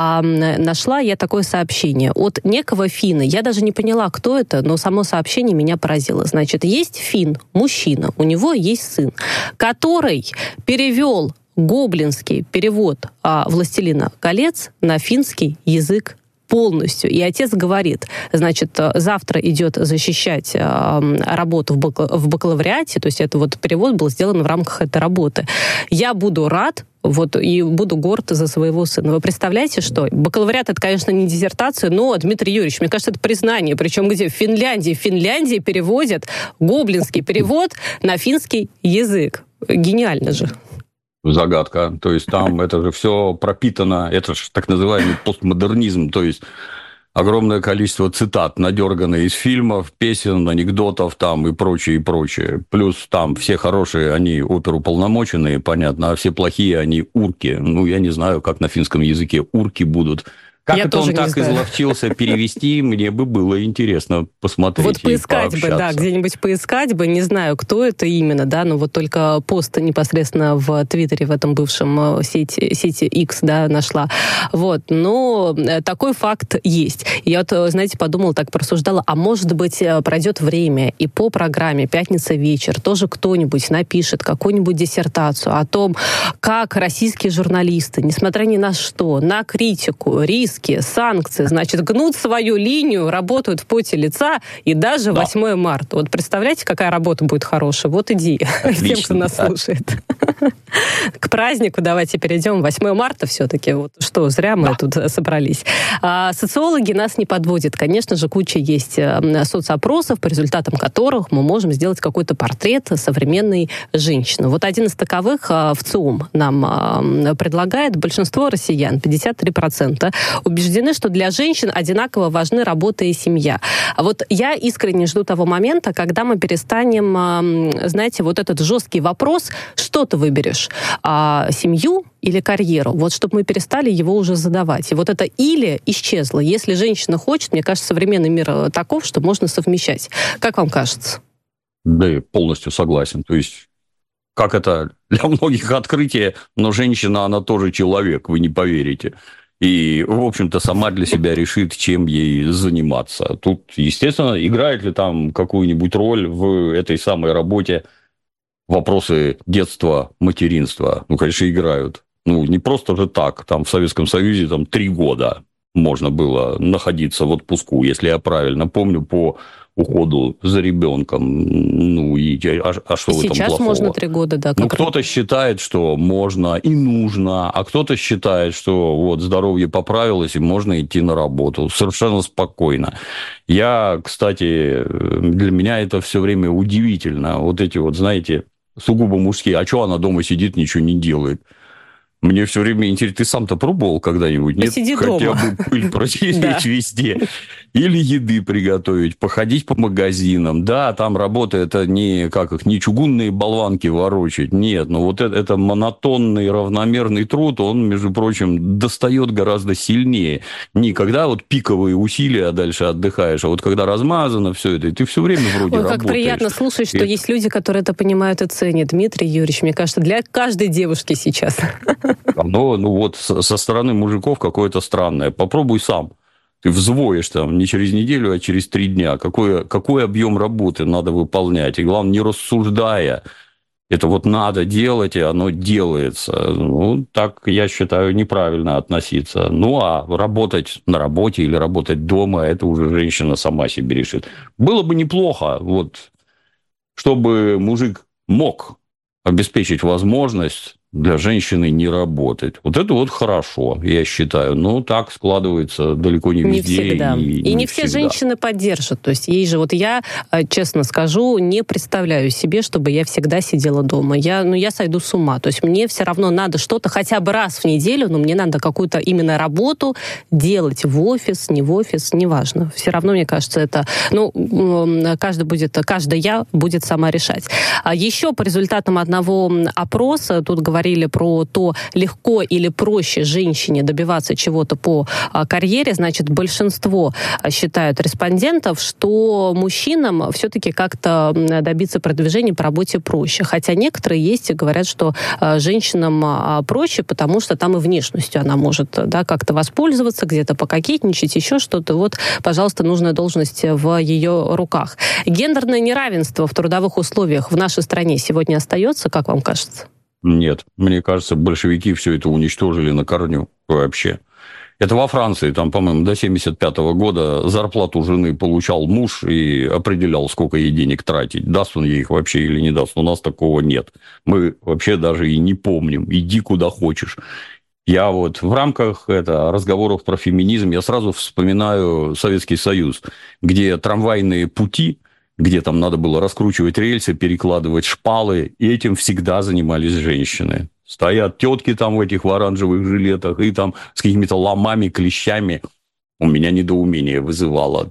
нашла я такое сообщение от некого финна. Я даже не поняла, кто это, но само сообщение меня поразило. Значит, есть финн, мужчина, у него есть сын, который перевел гоблинский перевод «Властелина колец» на финский язык полностью. И отец говорит, значит, завтра идет защищать работу в бакалавриате, то есть это вот перевод был сделан в рамках этой работы. Я буду рад, вот, и буду горд за своего сына. Вы представляете, что? Бакалавриат — это, конечно, не диссертация, но, Дмитрий Юрьевич, мне кажется, это признание. Причем где? В Финляндии. В Финляндии переводят гоблинский перевод на финский язык. Гениально же. Загадка. То есть там это же все пропитано, это же так называемый постмодернизм, то есть огромное количество цитат, надерганные из фильмов, песен, анекдотов там и прочее, и прочее. Плюс там все хорошие, они оперуполномоченные, понятно, а все плохие, они урки. Ну, я не знаю, как на финском языке урки будут. Как я это он так изловчился перевести, мне бы было интересно посмотреть. Вот поискать бы, да, где-нибудь поискать бы, не знаю, кто это именно, да, но вот только пост непосредственно в Твиттере, в этом бывшем сети X, да, нашла. Вот, но такой факт есть. Я вот, знаете, подумала, так порассуждала, а может быть, пройдет время, и по программе «Пятница вечер» тоже кто-нибудь напишет какую-нибудь диссертацию о том, как российские журналисты, несмотря ни на что, на критику, риски, санкции, значит, гнут свою линию, работают в поте лица, и даже 8 марта. Вот представляете, какая работа будет хорошая? Вот идея тем, кто нас слушает. К празднику давайте перейдем. 8 марта все-таки. Вот что, зря мы тут собрались. Социологи нас не подводят. Конечно же, куча есть соцопросов, по результатам которых мы можем сделать какой-то портрет современной женщины. Вот один из таковых ВЦИОМ нам предлагает. Большинство россиян, 53%, убеждены, что для женщин одинаково важны работа и семья. А вот я искренне жду того момента, когда мы перестанем, знаете, вот этот жесткий вопрос, что ты выберешь, семью или карьеру, вот чтобы мы перестали его уже задавать. И вот это «или» исчезло. Если женщина хочет, мне кажется, современный мир таков, что можно совмещать. Как вам кажется? Да, я полностью согласен. То есть, как это для многих открытие, но женщина, она тоже человек, вы не поверите. И, в общем-то, сама для себя решит, чем ей заниматься. Тут, естественно, играет ли там какую-нибудь роль в этой самой работе вопросы детства, материнства? Ну, конечно, играют. Ну, не просто же так. Там в Советском Союзе 3 года можно было находиться в отпуску, если я правильно помню, по уходу за ребенком. Ну, а что в этом плохого? Сейчас можно 3 года, да. Ну, кто-то считает, что можно и нужно, а кто-то считает, что вот здоровье поправилось, и можно идти на работу. Совершенно спокойно. Я, кстати, для меня это все время удивительно. Вот эти вот, знаете, сугубо мужские. А что она дома сидит, ничего не делает? Мне все время интересно, ты сам-то пробовал когда-нибудь? Посиди Нет, дома. Хотя бы пыль протереть везде. Или еды приготовить, походить по магазинам. Да, там работа, это не чугунные болванки ворочать. Нет, но вот это монотонный, равномерный труд, он, между прочим, достает гораздо сильнее. Не когда вот пиковые усилия, а дальше отдыхаешь, а вот когда размазано все это, и ты все время вроде работаешь. Как приятно слушать, что есть люди, которые это понимают и ценят. Дмитрий Юрьевич, мне кажется, для каждой девушки сейчас. Ну вот со стороны мужиков какое-то странное. Попробуй сам. Ты взвоишь там не через неделю, а через 3 дня. Какой объем работы надо выполнять. И главное, не рассуждая. Это вот надо делать, и оно делается. Ну, так, я считаю, неправильно относиться. Ну, а работать на работе или работать дома, это уже женщина сама себе решит. Было бы неплохо, вот, чтобы мужик мог обеспечить возможность для женщины не работать. Вот это вот хорошо, я считаю. Но так складывается далеко не везде. Не всегда. И не все женщины поддержат. То есть ей же, вот я, честно скажу, не представляю себе, чтобы я всегда сидела дома. Я сойду с ума. То есть мне все равно надо что-то хотя бы раз в неделю, но мне надо какую-то именно работу делать в офис, не в офис, неважно. Все равно, мне кажется, это, каждая будет сама решать. А еще по результатам одного опроса, тут говорили про то, легко или проще женщине добиваться чего-то по карьере, значит, большинство считают респондентов, что мужчинам все-таки как-то добиться продвижения по работе проще. Хотя некоторые есть и говорят, что женщинам проще, потому что там и внешностью она может как-то воспользоваться, где-то пококетничать, еще что-то. Вот, пожалуйста, нужная должность в ее руках. Гендерное неравенство в трудовых условиях в нашей стране сегодня остается, как вам кажется? Нет, мне кажется, большевики все это уничтожили на корню вообще. Это во Франции, там, по-моему, до 1975 года зарплату жены получал муж и определял, сколько ей денег тратить. Даст он ей их вообще или не даст. У нас такого нет. Мы вообще даже и не помним. Иди куда хочешь. Я вот в рамках разговоров про феминизм, я сразу вспоминаю Советский Союз, где трамвайные пути, где там надо было раскручивать рельсы, перекладывать шпалы, и этим всегда занимались женщины. Стоят тетки там в этих оранжевых жилетах, и там с какими-то ломами, клещами. У меня недоумение вызывало.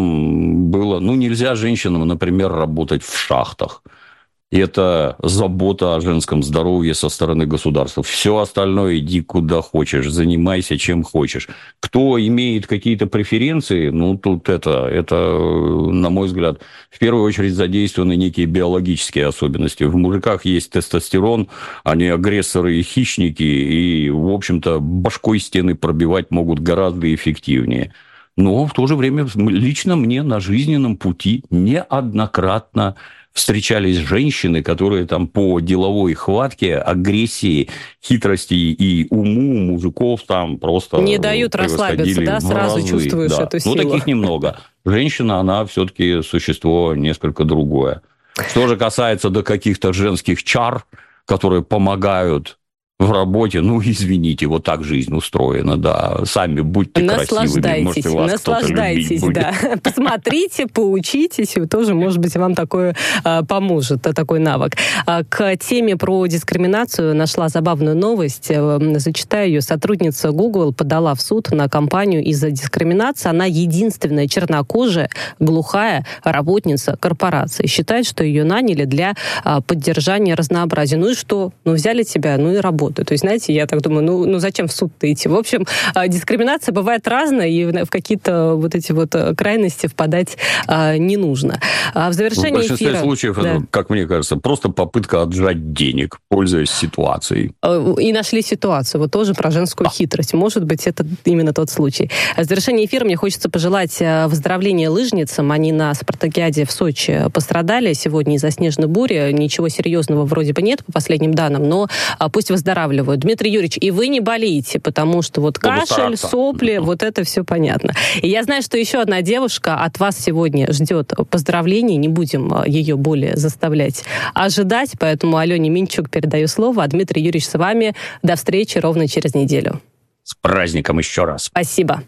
Там было, нельзя женщинам, например, работать в шахтах. И это забота о женском здоровье со стороны государства. Все остальное иди куда хочешь, занимайся чем хочешь. Кто имеет какие-то преференции, тут это, на мой взгляд, в первую очередь задействованы некие биологические особенности. В мужиках есть тестостерон, они агрессоры и хищники, и, в общем-то, башкой стены пробивать могут гораздо эффективнее. Но в то же время лично мне на жизненном пути неоднократно встречались женщины, которые там по деловой хватке, агрессии, хитрости и уму мужиков там просто не дают расслабиться, да? Сразу чувствуешь эту силу. Таких немного. Женщина, она все-таки существо несколько другое. Что же касается до каких-то женских чар, которые помогают в работе, извините, вот так жизнь устроена, да. Сами будьте красивыми, может, и вас кто-то любить будет. Да. Посмотрите, поучитесь, и тоже, может быть, вам такое поможет, такой навык. К теме про дискриминацию нашла забавную новость. Зачитаю ее. Сотрудница Google подала в суд на компанию из-за дискриминации. Она единственная чернокожая, глухая работница корпорации. Считает, что ее наняли для поддержания разнообразия. Ну и что? Взяли тебя, и работают. То есть, знаете, я так думаю, зачем в суд-то идти? В общем, дискриминация бывает разная, и в какие-то вот эти вот крайности впадать не нужно. В завершении эфира... В большинстве случаев, это, как мне кажется, просто попытка отжать денег, пользуясь ситуацией. И нашли ситуацию, вот тоже про женскую хитрость. Может быть, это именно тот случай. В завершении эфира мне хочется пожелать выздоровления лыжницам. Они на спартакиаде в Сочи пострадали сегодня из-за снежной бури. Ничего серьезного вроде бы нет, по последним данным, но пусть выздоравливают. Дмитрий Юрьевич, и вы не болеете, потому что вот кашель, сопли, вот это все понятно. И я знаю, что еще одна девушка от вас сегодня ждет поздравлений. Не будем ее более заставлять ожидать, поэтому Алене Минчук передаю слово, а Дмитрий Юрьевич с вами. До встречи ровно через неделю. С праздником еще раз. Спасибо.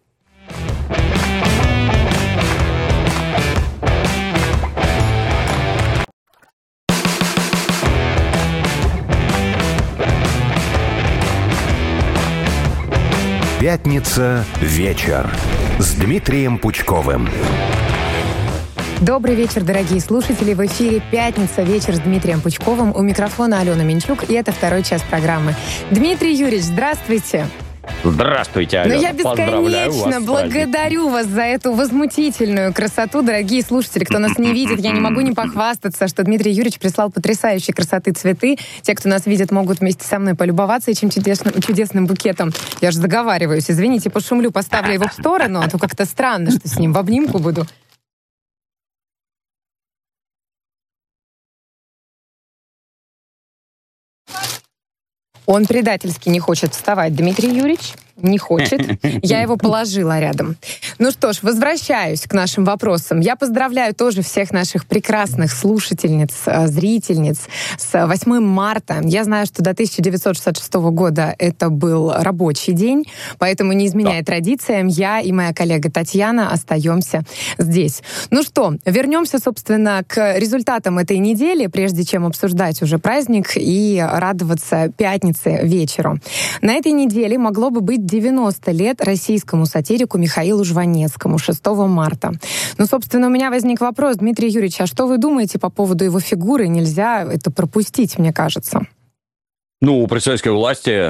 Пятница. Вечер с Дмитрием Пучковым. Добрый вечер, дорогие слушатели. В эфире «Пятница. Вечер» с Дмитрием Пучковым. У микрофона Алена Минчук, и это второй час программы. Дмитрий Юрьевич, здравствуйте. Здравствуйте, Алена. Я бесконечно благодарю вас за эту возмутительную красоту. Дорогие слушатели, кто нас не видит, я не могу не похвастаться, что Дмитрий Юрьевич прислал потрясающей красоты цветы. Те, кто нас видит, могут вместе со мной полюбоваться этим чудесным букетом. Я же заговариваюсь. Извините, пошумлю, поставлю его в сторону, а то как-то странно, что с ним в обнимку буду. Он предательски не хочет вставать, Дмитрий Юрьевич. Не хочет. Я его положила рядом. Ну что ж, возвращаюсь к нашим вопросам. Я поздравляю тоже всех наших прекрасных слушательниц, зрительниц с 8 марта. Я знаю, что до 1966 года это был рабочий день, поэтому, не изменяя традициям, я и моя коллега Татьяна остаемся здесь. Ну что, вернемся, собственно, к результатам этой недели, прежде чем обсуждать уже праздник и радоваться пятнице вечеру. На этой неделе могло бы быть 90 лет российскому сатирику Михаилу Жванецкому 6 марта. Ну, собственно, у меня возник вопрос, Дмитрий Юрьевич, а что вы думаете по поводу его фигуры? Нельзя это пропустить, мне кажется. Ну, при советской власти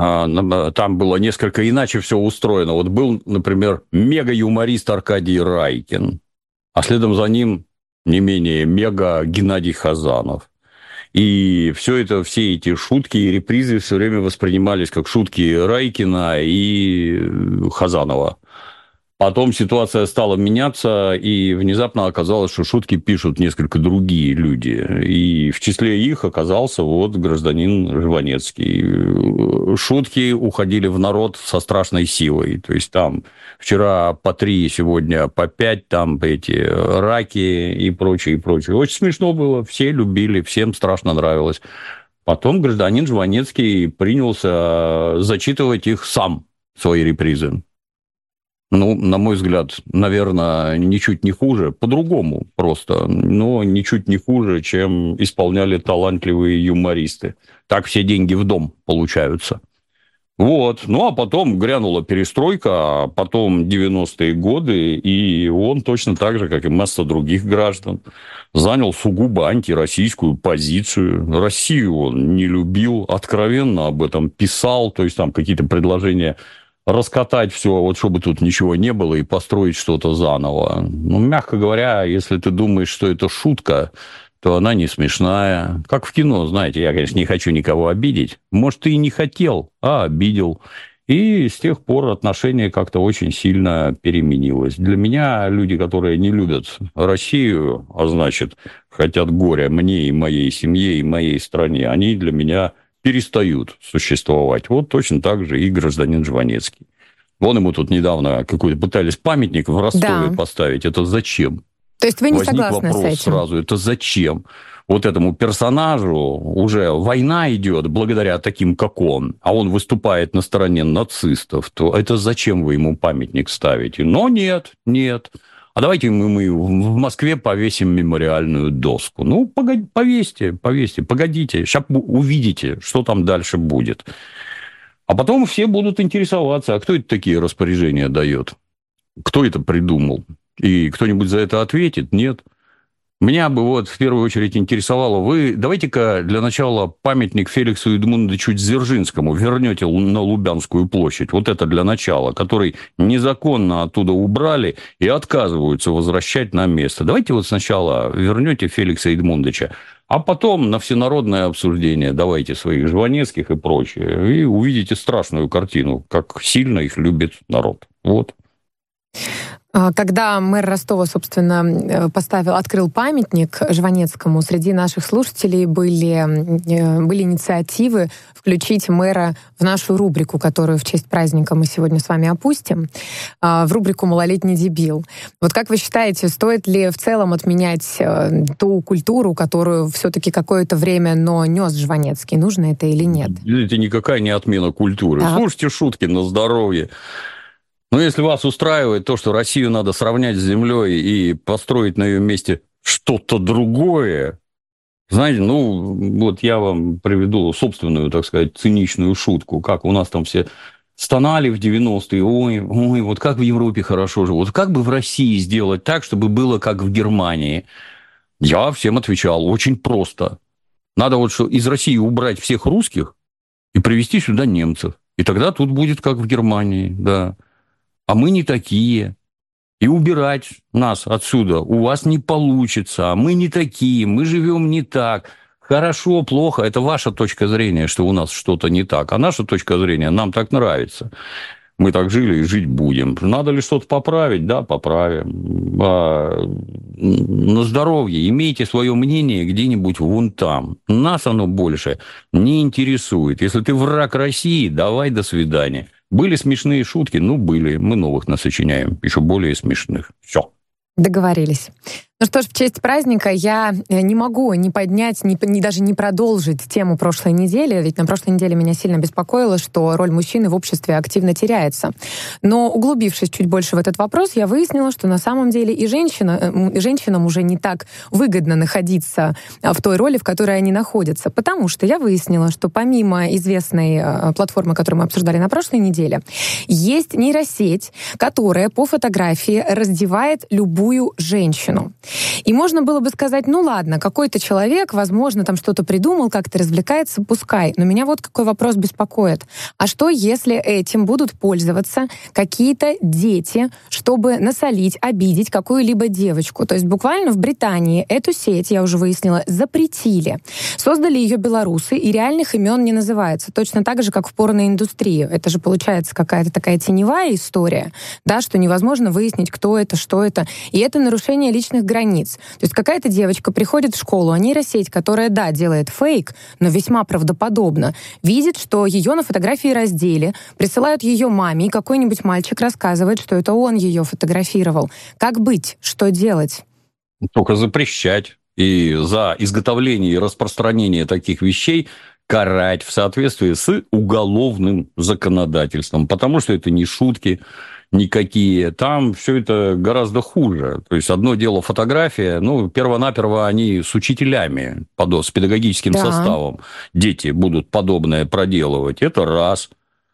там было несколько иначе все устроено. Вот был, например, мега-юморист Аркадий Райкин, а следом за ним не менее мега Геннадий Хазанов. И все эти шутки и репризы все время воспринимались как шутки Райкина и Хазанова. Потом ситуация стала меняться, и внезапно оказалось, что шутки пишут несколько другие люди. И в числе их оказался вот гражданин Жванецкий. Шутки уходили в народ со страшной силой. То есть там вчера по 3, сегодня по 5, там эти раки и прочее, и прочее. Очень смешно было, все любили, всем страшно нравилось. Потом гражданин Жванецкий принялся зачитывать их сам, свои репризы. Ну, на мой взгляд, наверное, ничуть не хуже, по-другому просто, но ничуть не хуже, чем исполняли талантливые юмористы. Так все деньги в дом получаются. Вот. Ну, а потом грянула перестройка, а потом 90-е годы, и он точно так же, как и масса других граждан, занял сугубо антироссийскую позицию. Россию он не любил, откровенно об этом писал, то есть там какие-то предложения раскатать все, вот чтобы тут ничего не было, и построить что-то заново. Ну, мягко говоря, если ты думаешь, что это шутка, то она не смешная. Как в кино, знаете, я, конечно, не хочу никого обидеть. Может, ты и не хотел, а обидел. И с тех пор отношение как-то очень сильно переменилось. Для меня люди, которые не любят Россию, а значит, хотят горя мне и моей семье, и моей стране, они для меня перестают существовать. Вот точно так же и гражданин Жванецкий. Вон ему тут недавно какой-то пытались памятник в Ростове поставить. Это зачем? То есть вы не согласны с этим? Сразу, это зачем? Вот этому персонажу уже война идет благодаря таким, как он, а он выступает на стороне нацистов, то это зачем вы ему памятник ставите? Но нет. А давайте мы в Москве повесим мемориальную доску. Ну, повесьте, погодите. Сейчас увидите, что там дальше будет. А потом все будут интересоваться, а кто это такие распоряжения дает? Кто это придумал? И кто-нибудь за это ответит? Нет. Меня бы вот в первую очередь интересовало, вы давайте-ка для начала памятник Феликсу Эдмундовичу Дзержинскому вернете на Лубянскую площадь. Вот это для начала, который незаконно оттуда убрали и отказываются возвращать на место. Давайте вот сначала вернете Феликса Эдмундовича, а потом на всенародное обсуждение давайте своих Жванецких и прочее. И увидите страшную картину, как сильно их любит народ. Вот. Когда мэр Ростова, собственно, открыл памятник Жванецкому, среди наших слушателей были инициативы включить мэра в нашу рубрику, которую в честь праздника мы сегодня с вами опустим, в рубрику «Малолетний дебил». Вот как вы считаете, стоит ли в целом отменять ту культуру, которую все-таки какое-то время, но нес Жванецкий? Нужно это или нет? Это никакая не отмена культуры. Так. Слушайте шутки на здоровье. Но если вас устраивает то, что Россию надо сравнять с землей и построить на ее месте что-то другое, знаете, вот я вам приведу собственную, так сказать, циничную шутку, как у нас там все стонали в 90-е, ой, вот как в Европе хорошо живут, как бы в России сделать так, чтобы было как в Германии? Я всем отвечал, очень просто. Надо вот что из России убрать всех русских и привезти сюда немцев. И тогда тут будет как в Германии, да. А мы не такие. И убирать нас отсюда у вас не получится. А мы не такие, мы живем не так. Хорошо, плохо, это ваша точка зрения, что у нас что-то не так. А наша точка зрения, нам так нравится. Мы так жили и жить будем. Надо ли что-то поправить? Да, поправим. На здоровье. Имейте свое мнение где-нибудь вон там. Нас оно больше не интересует. Если ты враг России, давай до свидания. Были смешные шутки? Ну, были. Мы новых насочиняем, еще более смешных. Все. Договорились. Ну что ж, в честь праздника я не могу не поднять, даже не продолжить тему прошлой недели, ведь на прошлой неделе меня сильно беспокоило, что роль мужчины в обществе активно теряется. Но углубившись чуть больше в этот вопрос, я выяснила, что на самом деле и женщинам уже не так выгодно находиться в той роли, в которой они находятся. Потому что я выяснила, что помимо известной платформы, которую мы обсуждали на прошлой неделе, есть нейросеть, которая по фотографии раздевает любую женщину. И можно было бы сказать, ну ладно, какой-то человек, возможно, там что-то придумал, как-то развлекается, пускай. Но меня вот какой вопрос беспокоит. А что, если этим будут пользоваться какие-то дети, чтобы насолить, обидеть какую-либо девочку? То есть буквально в Британии эту сеть, я уже выяснила, запретили. Создали ее белорусы, и реальных имен не называется. Точно так же, как в порноиндустрии. Это же получается какая-то такая теневая история, да, что невозможно выяснить, кто это, что это. И это нарушение личных границ. То есть какая-то девочка приходит в школу, а нейросеть, которая, да, делает фейк, но весьма правдоподобно, видит, что ее на фотографии раздели, присылают ее маме, и какой-нибудь мальчик рассказывает, что это он ее фотографировал. Как быть? Что делать? Только запрещать. И за изготовление и распространение таких вещей карать в соответствии с уголовным законодательством. Потому что это не шутки никакие. Там все это гораздо хуже. То есть, одно дело фотография. Ну, перво-наперво они с учителями, с педагогическим составом. Дети будут подобное проделывать. Это раз.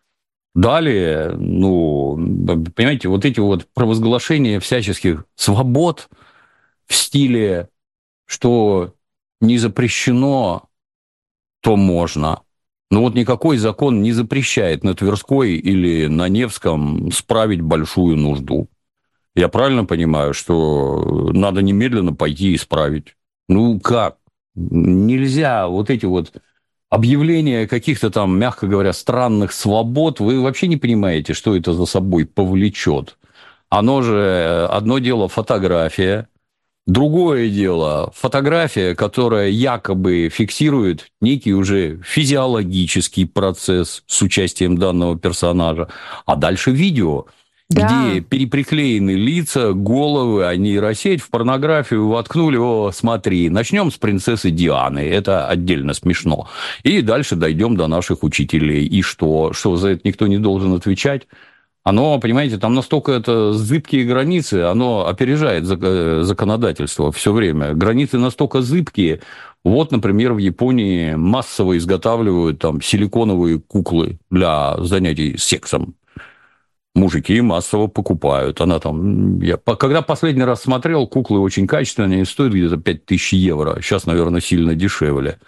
Далее, понимаете, вот эти вот провозглашения всяческих свобод в стиле, что не запрещено, то можно. Но вот никакой закон не запрещает на Тверской или на Невском справить большую нужду. Я правильно понимаю, что надо немедленно пойти и исправить? Ну как? Нельзя вот эти вот объявления каких-то там, мягко говоря, странных свобод. Вы вообще не понимаете, что это за собой повлечет. Оно же одно дело фотография. Другое дело, фотография, которая якобы фиксирует некий уже физиологический процесс с участием данного персонажа, а дальше видео, где переприклеены лица, головы, а нейросеть в порнографию воткнули, о, смотри, начнем с принцессы Дианы, это отдельно смешно, и дальше дойдем до наших учителей, и что за это никто не должен отвечать? Оно, понимаете, там настолько это зыбкие границы, оно опережает законодательство все время. Границы настолько зыбкие. Вот, например, в Японии массово изготавливают там силиконовые куклы для занятий сексом. Мужики массово покупают. Она там... Когда последний раз смотрел, куклы очень качественные, стоят где-то 5000 евро. Сейчас, наверное, сильно дешевле.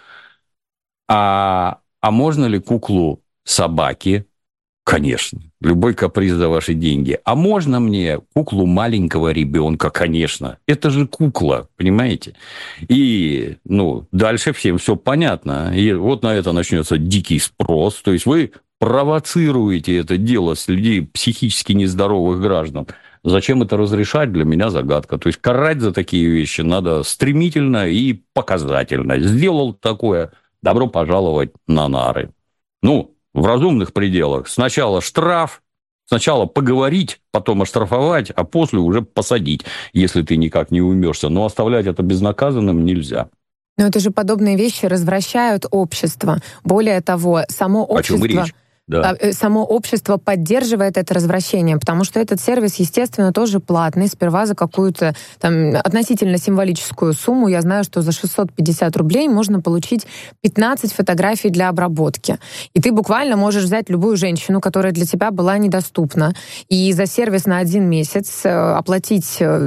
А можно ли куклу собаки? Конечно. Любой каприз за ваши деньги. А можно мне куклу маленького ребенка? Конечно. Это же кукла, понимаете? И, дальше всем все понятно. И вот на это начнется дикий спрос. То есть, вы провоцируете это дело среди психически нездоровых граждан. Зачем это разрешать, для меня загадка. То есть, карать за такие вещи надо стремительно и показательно. Сделал такое, добро пожаловать на нары. В разумных пределах. Сначала штраф, сначала поговорить, потом оштрафовать, а после уже посадить, если ты никак не уймешься. Но оставлять это безнаказанным нельзя. Но это же подобные вещи развращают общество. Более того, само общество... О чем речь? Да. Само общество поддерживает это развращение, потому что этот сервис, естественно, тоже платный, сперва за какую-то там относительно символическую сумму. Я знаю, что за 650 рублей можно получить 15 фотографий для обработки. И ты буквально можешь взять любую женщину, которая для тебя была недоступна, и за сервис на 1 месяц оплатить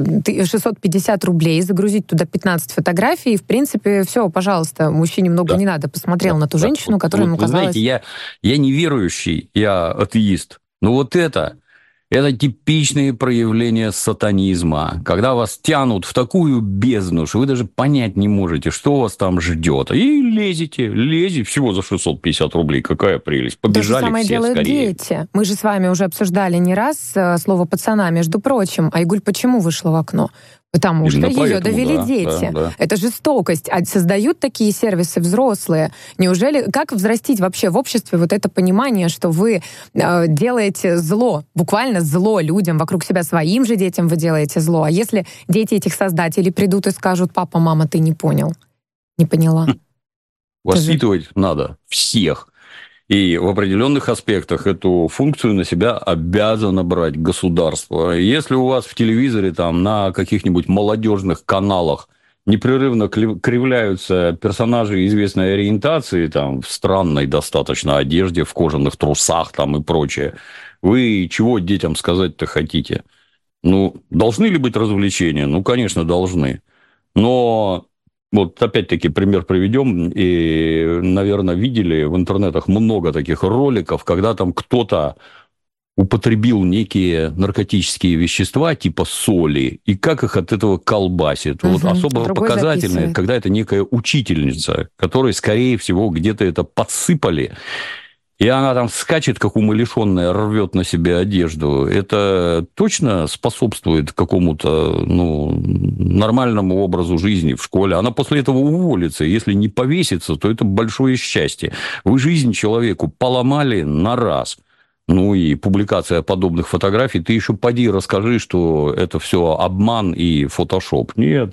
650 рублей, загрузить туда 15 фотографий, и, в принципе, все, пожалуйста, мужчине много не надо. Посмотрел на ту женщину, которая ему казалась... Вы знаете, я не верующий, я атеист. Но вот это типичные проявления сатанизма, когда вас тянут в такую бездну, что вы даже понять не можете, что вас там ждет. И лезете всего за 650 рублей. Какая прелесть. Побежали все скорее. То же самое делают дети. Мы же с вами уже обсуждали не раз слово «пацана», между прочим. Айгуль почему вышла в окно? Потому что Именно ее поэтому, довели да, дети. да. Это жестокость. А создают такие сервисы взрослые. Неужели... Как взрастить вообще в обществе вот это понимание, что вы делаете зло, буквально зло людям вокруг себя, своим же детям вы делаете зло. А если дети этих создателей придут и скажут: папа, мама, ты не понял, не поняла. Воспитывать надо всех. И в определенных аспектах эту функцию на себя обязано брать государство. Если у вас в телевизоре там, на каких-нибудь молодежных каналах непрерывно кривляются персонажи известной ориентации, там, в странной достаточно одежде, в кожаных трусах там, и прочее, вы чего детям сказать-то хотите? Ну, должны ли быть развлечения? Ну, конечно, должны. Но... Вот опять-таки пример приведем, и, наверное, видели в интернетах много таких роликов, когда там кто-то употребил некие наркотические вещества типа соли, и как их от этого колбасит. Вот особо показательно, когда это некая учительница, которой, скорее всего, где-то это подсыпали, и она там скачет, как умалишенная, рвет на себе одежду. Это точно способствует какому-то нормальному образу жизни в школе. Она после этого уволится. Если не повесится, то это большое счастье. Вы жизнь человеку поломали на раз. Ну и публикация подобных фотографий, ты еще поди расскажи, что это все обман и фотошоп. Нет,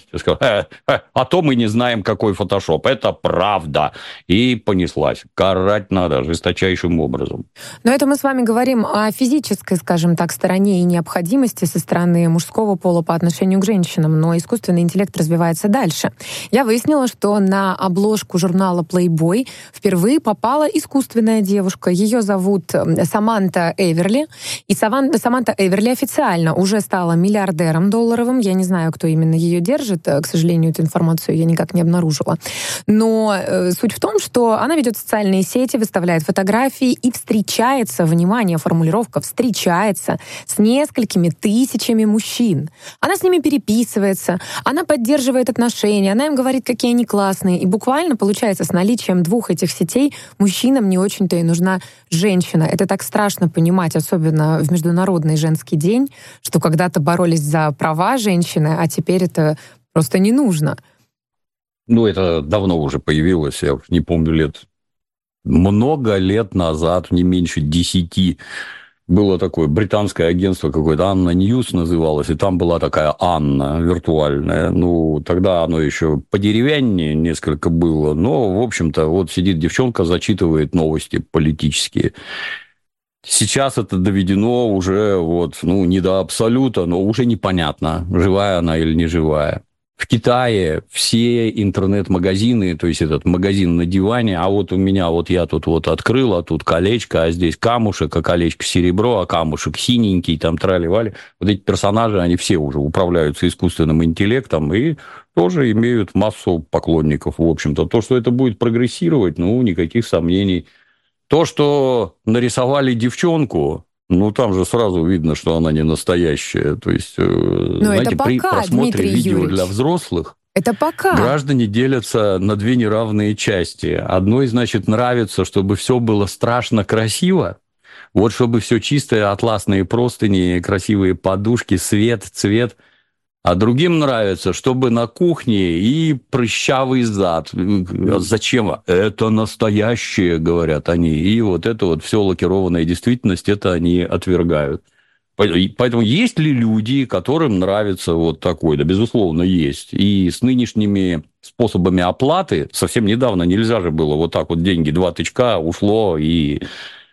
а то мы не знаем, какой фотошоп. Это правда. И понеслась. Карать надо жесточайшим образом. Но это мы с вами говорим о физической, скажем так, стороне и необходимости со стороны мужского пола по отношению к женщинам. Но искусственный интеллект развивается дальше. Я выяснила, что на обложку журнала Playboy впервые попала искусственная девушка. Ее зовут Саманта Эверли. И Саманта Эверли официально уже стала миллиардером долларовым. Я не знаю, кто именно ее держит. К сожалению, эту информацию я никак не обнаружила. Но суть в том, что она ведет социальные сети, выставляет фотографии и встречается, внимание, формулировка, встречается с несколькими тысячами мужчин. Она с ними переписывается, она поддерживает отношения, она им говорит, какие они классные. И буквально, получается, с наличием двух этих сетей мужчинам не очень-то и нужна женщина. Это так страшно понимать, особенно в Международный женский день, что когда-то боролись за права женщины, а теперь это просто не нужно. Ну, это давно уже появилось, я не помню, много лет назад, не меньше 10, было такое британское агентство какое-то, Анна Ньюс называлось, и там была такая Анна виртуальная. Ну, тогда оно еще подеревяннее несколько было, но, в общем-то, вот сидит девчонка, зачитывает новости политические. Сейчас это доведено уже не до абсолюта, но уже непонятно, живая она или не живая. В Китае все интернет-магазины, то есть этот магазин на диване, а вот у меня, я тут открыл, а тут колечко, а здесь камушек, а колечко серебро, а камушек синенький, там трали-вали. Вот эти персонажи, они все уже управляются искусственным интеллектом и тоже имеют массу поклонников, в общем-то. То, что это будет прогрессировать, никаких сомнений. То, что нарисовали девчонку, там же сразу видно, что она не настоящая. То есть, знаете, при просмотре Дмитрий видео Юрьевич, для взрослых это пока. Граждане делятся на две неравные части. Одной, значит, нравится, чтобы все было страшно красиво. Вот чтобы все чистое, атласные простыни, красивые подушки, свет, цвет. А другим нравится, чтобы на кухне и прыщавый зад. Зачем? Это настоящее, говорят они. И это все лакированная действительность, это они отвергают. Поэтому есть ли люди, которым нравится такой? Да, безусловно, есть. И с нынешними способами оплаты, совсем недавно нельзя же было деньги, 2 тычка, ушло, и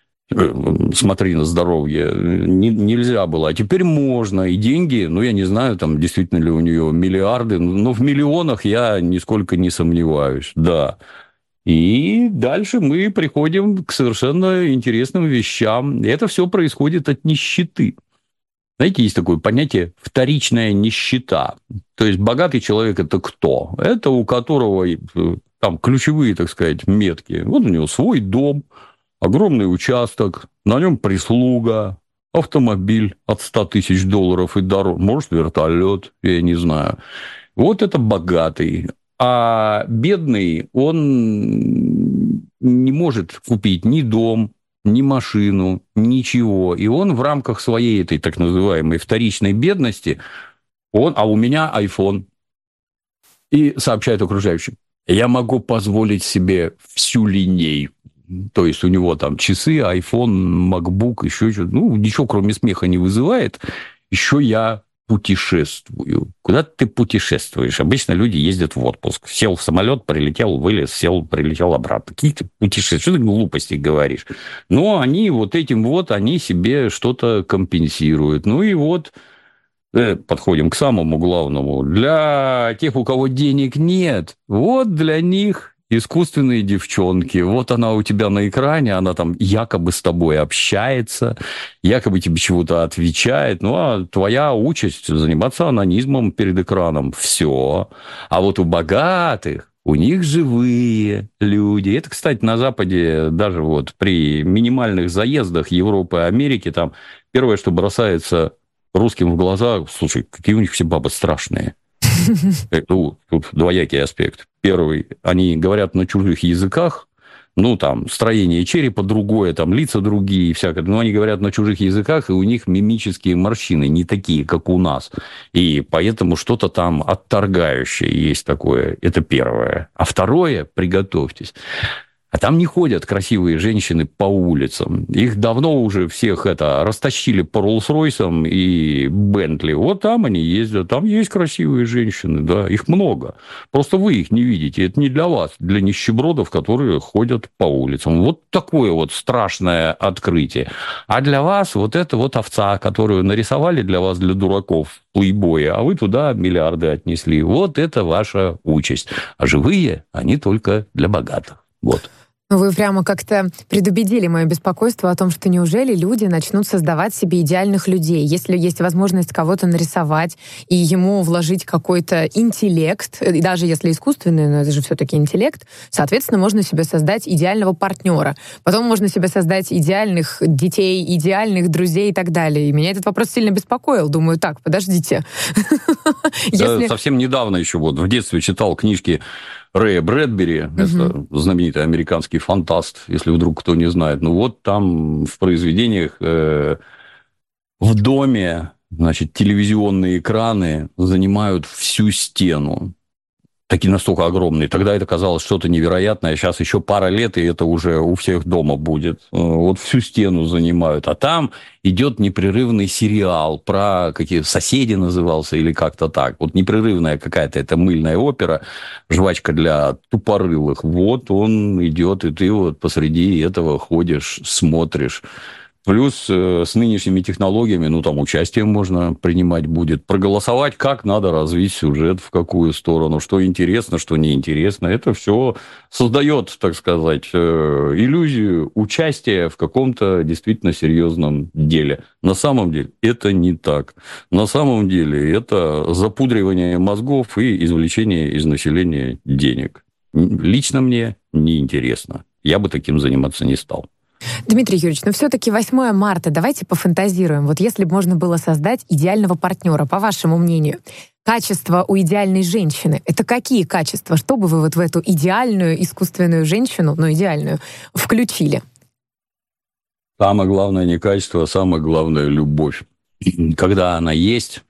смотри на здоровье. Нельзя было. А теперь можно. И деньги, я не знаю, там действительно ли у нее миллиарды, но в миллионах я нисколько не сомневаюсь. Да. И дальше мы приходим к совершенно интересным вещам. И это все происходит от нищеты. Знаете, есть такое понятие «вторичная нищета». То есть богатый человек – это кто? Это у которого там ключевые, так сказать, метки. У него свой дом, огромный участок, на нем прислуга, автомобиль от $100 тысяч и дороже, может, вертолет, я не знаю. Это богатый. А бедный, он не может купить ни дом, ни машину, ничего. И он в рамках своей этой так называемой вторичной бедности, а у меня iPhone. И сообщает окружающим. Я могу позволить себе всю линейку. То есть у него там часы, iPhone, MacBook, еще что-то. Ну, ничего кроме смеха не вызывает. Еще я путешествую. Куда ты путешествуешь? Обычно люди ездят в отпуск. Сел в самолет, прилетел, вылез, сел, прилетел обратно. Какие ты путешествия? Что ты глупости говоришь? Но они вот этим вот, они себе что-то компенсируют. Ну и вот подходим к самому главному. Для тех, у кого денег нет, вот для них искусственные девчонки. Вот она у тебя на экране, она там якобы с тобой общается, якобы тебе чего-то отвечает. Ну, а твоя участь заниматься анонизмом перед экраном. Все. А вот у богатых, у них живые люди. Это, кстати, на Западе даже вот при минимальных заездах Европы и Америки, там первое, что бросается русским в глаза, слушай, какие у них все бабы страшные. Ну, тут двоякий аспект. Первый, они говорят на чужих языках, ну, там, строение черепа другое, там, лица другие, всякое. Но они говорят на чужих языках, и у них мимические морщины не такие, как у нас. И поэтому что-то там отторгающее есть такое. Это первое. А второе, приготовьтесь. А там не ходят красивые женщины по улицам. Их давно уже всех растащили по Роллс-Ройсам и Бентли. Вот там они ездят, там есть красивые женщины, да, их много. Просто вы их не видите. Это не для вас, для нищебродов, которые ходят по улицам. Вот такое вот страшное открытие. А для вас вот это вот овца, которую нарисовали для вас, для дураков, плейбоя, а вы туда миллиарды отнесли. Вот это ваша участь. А живые, они только для богатых. Вот. Вы прямо как-то предубедили мое беспокойство о том, что неужели люди начнут создавать себе идеальных людей, если есть возможность кого-то нарисовать и ему вложить какой-то интеллект, и даже если искусственный, но это же все-таки интеллект, соответственно, можно себе создать идеального партнера. Потом можно себе создать идеальных детей, идеальных друзей и так далее. И меня этот вопрос сильно беспокоил. Думаю, так, подождите. Совсем недавно еще вот в детстве читал книжки Рэя Брэдбери, это знаменитый американский фантаст, если вдруг кто не знает. Ну вот там в произведениях в доме, значит, телевизионные экраны занимают всю стену. Такие настолько огромные. Тогда это казалось что-то невероятное. Сейчас еще пара лет, и это уже у всех дома будет. Вот всю стену занимают. А там идет непрерывный сериал про какие соседи назывался или как-то так. Вот непрерывная какая-то это мыльная опера, жвачка для тупорылых. Вот он идет, и ты вот посреди этого ходишь, смотришь. Плюс с нынешними технологиями, ну, там участие можно принимать будет. Проголосовать, как надо развить сюжет, в какую сторону, что интересно, что неинтересно. Это все создает, так сказать, иллюзию участия в каком-то действительно серьезном деле. На самом деле это не так. На самом деле это запудривание мозгов и извлечение из населения денег. Лично мне неинтересно. Я бы таким заниматься не стал. Дмитрий Юрьевич, но все-таки 8 марта, давайте пофантазируем. Вот если бы можно было создать идеального партнера, по вашему мнению, качества у идеальной женщины — это какие качества? Что бы вы вот в эту идеальную искусственную женщину, ну идеальную, включили? Самое главное не качество, а самое главное — любовь. Когда она есть,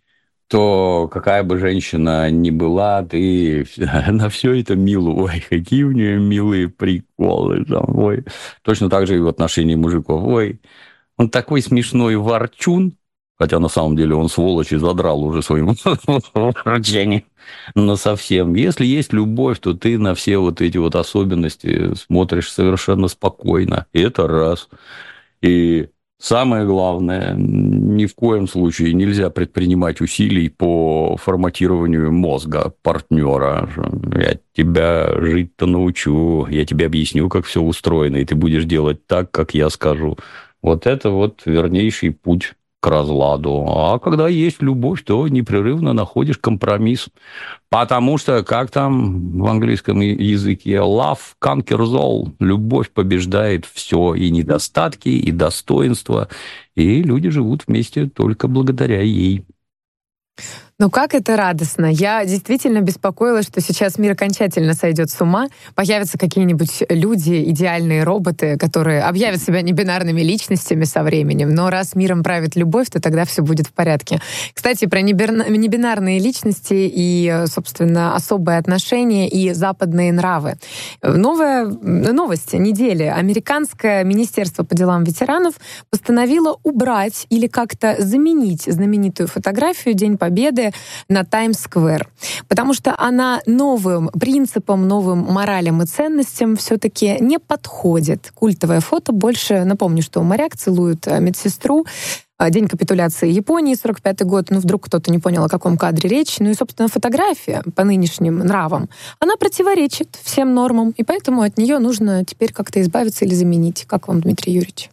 то какая бы женщина ни была, ты на все это мило. Ой, какие у нее милые приколы. Там, ой. Точно так же и в отношении мужиков. Ой, он такой смешной ворчун, хотя на самом деле он сволочь и задрал уже своим ворчанием. Но совсем. Если есть любовь, то ты на все вот эти вот особенности смотришь совершенно спокойно. И это раз. И самое главное, ни в коем случае нельзя предпринимать усилий по форматированию мозга партнера. Я тебя жить-то научу, я тебе объясню, как все устроено, и ты будешь делать так, как я скажу. Вот это вот вернейший путь к разладу. А когда есть любовь, то непрерывно находишь компромисс. Потому что, как там в английском языке, love conquers all. Любовь побеждает все, и недостатки, и достоинства. И люди живут вместе только благодаря ей. Ну как это радостно. Я действительно беспокоилась, что сейчас мир окончательно сойдет с ума, появятся какие-нибудь люди, идеальные роботы, которые объявят себя небинарными личностями со временем. Но раз миром правит любовь, то тогда все будет в порядке. Кстати, про небинарные личности и, собственно, особые отношения и западные нравы. Новая новость недели. Американское министерство по делам ветеранов постановило убрать или как-то заменить знаменитую фотографию «День Победы» на Таймс-сквер, потому что она новым принципам, новым моралям и ценностям все-таки не подходит. Культовое фото больше, напомню, что моряк целует медсестру, День капитуляции Японии, 45-й год, вдруг кто-то не понял, о каком кадре речь. И, собственно, фотография по нынешним нравам, она противоречит всем нормам, и поэтому от нее нужно теперь как-то избавиться или заменить. Как вам, Дмитрий Юрьевич?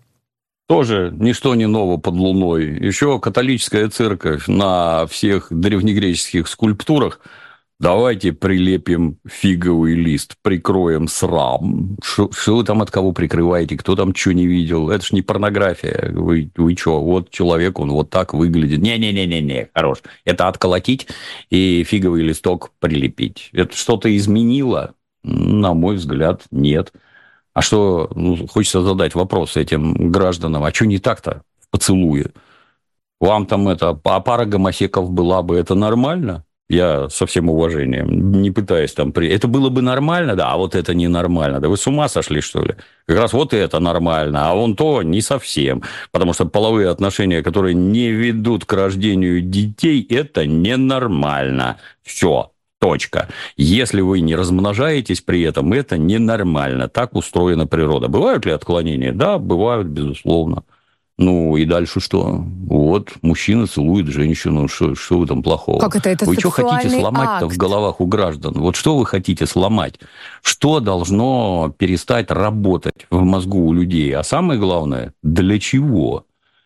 Тоже ничто не ново под луной. Еще католическая церковь на всех древнегреческих скульптурах. Давайте прилепим фиговый лист, прикроем срам. Что вы там от кого прикрываете? Кто там что не видел? Это ж не порнография. Вы что? Вот человек, он вот так выглядит. Не-не-не-не, хорош. Это отколотить и фиговый листок прилепить. Это что-то изменило? На мой взгляд, нет. А что, хочется задать вопрос этим гражданам, а что не так-то в поцелуе? Вам там пара гомосеков была бы, это нормально? Я со всем уважением, не пытаюсь там... Это было бы нормально, да, а вот это ненормально. Да вы с ума сошли, что ли? Как раз вот это нормально, а вон то не совсем. Потому что половые отношения, которые не ведут к рождению детей, это ненормально. Все. Точка. Если вы не размножаетесь при этом, это ненормально. Так устроена природа. Бывают ли отклонения? Да, бывают, безусловно. И дальше что? Вот, мужчина целует женщину. Что в этом плохого? Как это? Это вы что хотите сломать-то акт в головах у граждан? Вот что вы хотите сломать? Что должно перестать работать в мозгу у людей? А самое главное, для чего?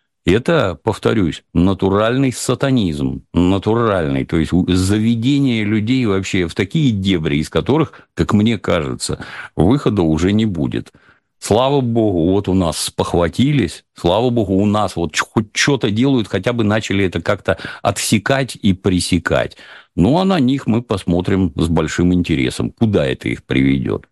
Это, повторюсь, натуральный сатанизм, натуральный, то есть заведение людей вообще в такие дебри, из которых, как мне кажется, выхода уже не будет. Слава богу, вот у нас спохватились, слава богу, у нас вот хоть что-то делают, хотя бы начали это как-то отсекать и пресекать. А на них мы посмотрим с большим интересом, куда это их приведет.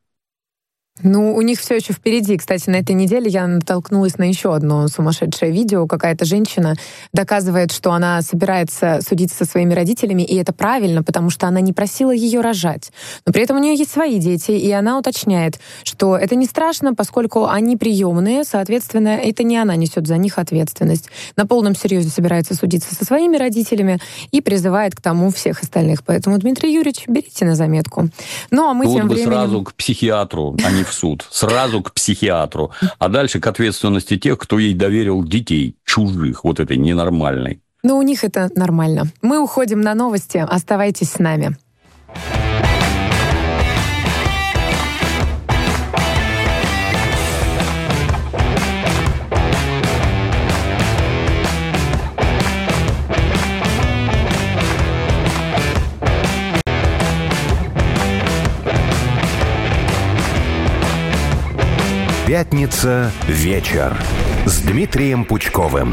У них все еще впереди. Кстати, на этой неделе я натолкнулась на еще одно сумасшедшее видео. Какая-то женщина доказывает, что она собирается судиться со своими родителями, и это правильно, потому что она не просила ее рожать. Но при этом у нее есть свои дети, и она уточняет, что это не страшно, поскольку они приемные, соответственно, это не она несет за них ответственность. На полном серьезе собирается судиться со своими родителями и призывает к тому всех остальных. Поэтому, Дмитрий Юрьевич, берите на заметку. А мы тем временем... сразу к психиатру, а не в суд. Сразу к психиатру. А дальше к ответственности тех, кто ей доверил детей чужих, вот этой ненормальной. У них это нормально. Мы уходим на новости. Оставайтесь с нами. Пятница. Вечер с Дмитрием Пучковым.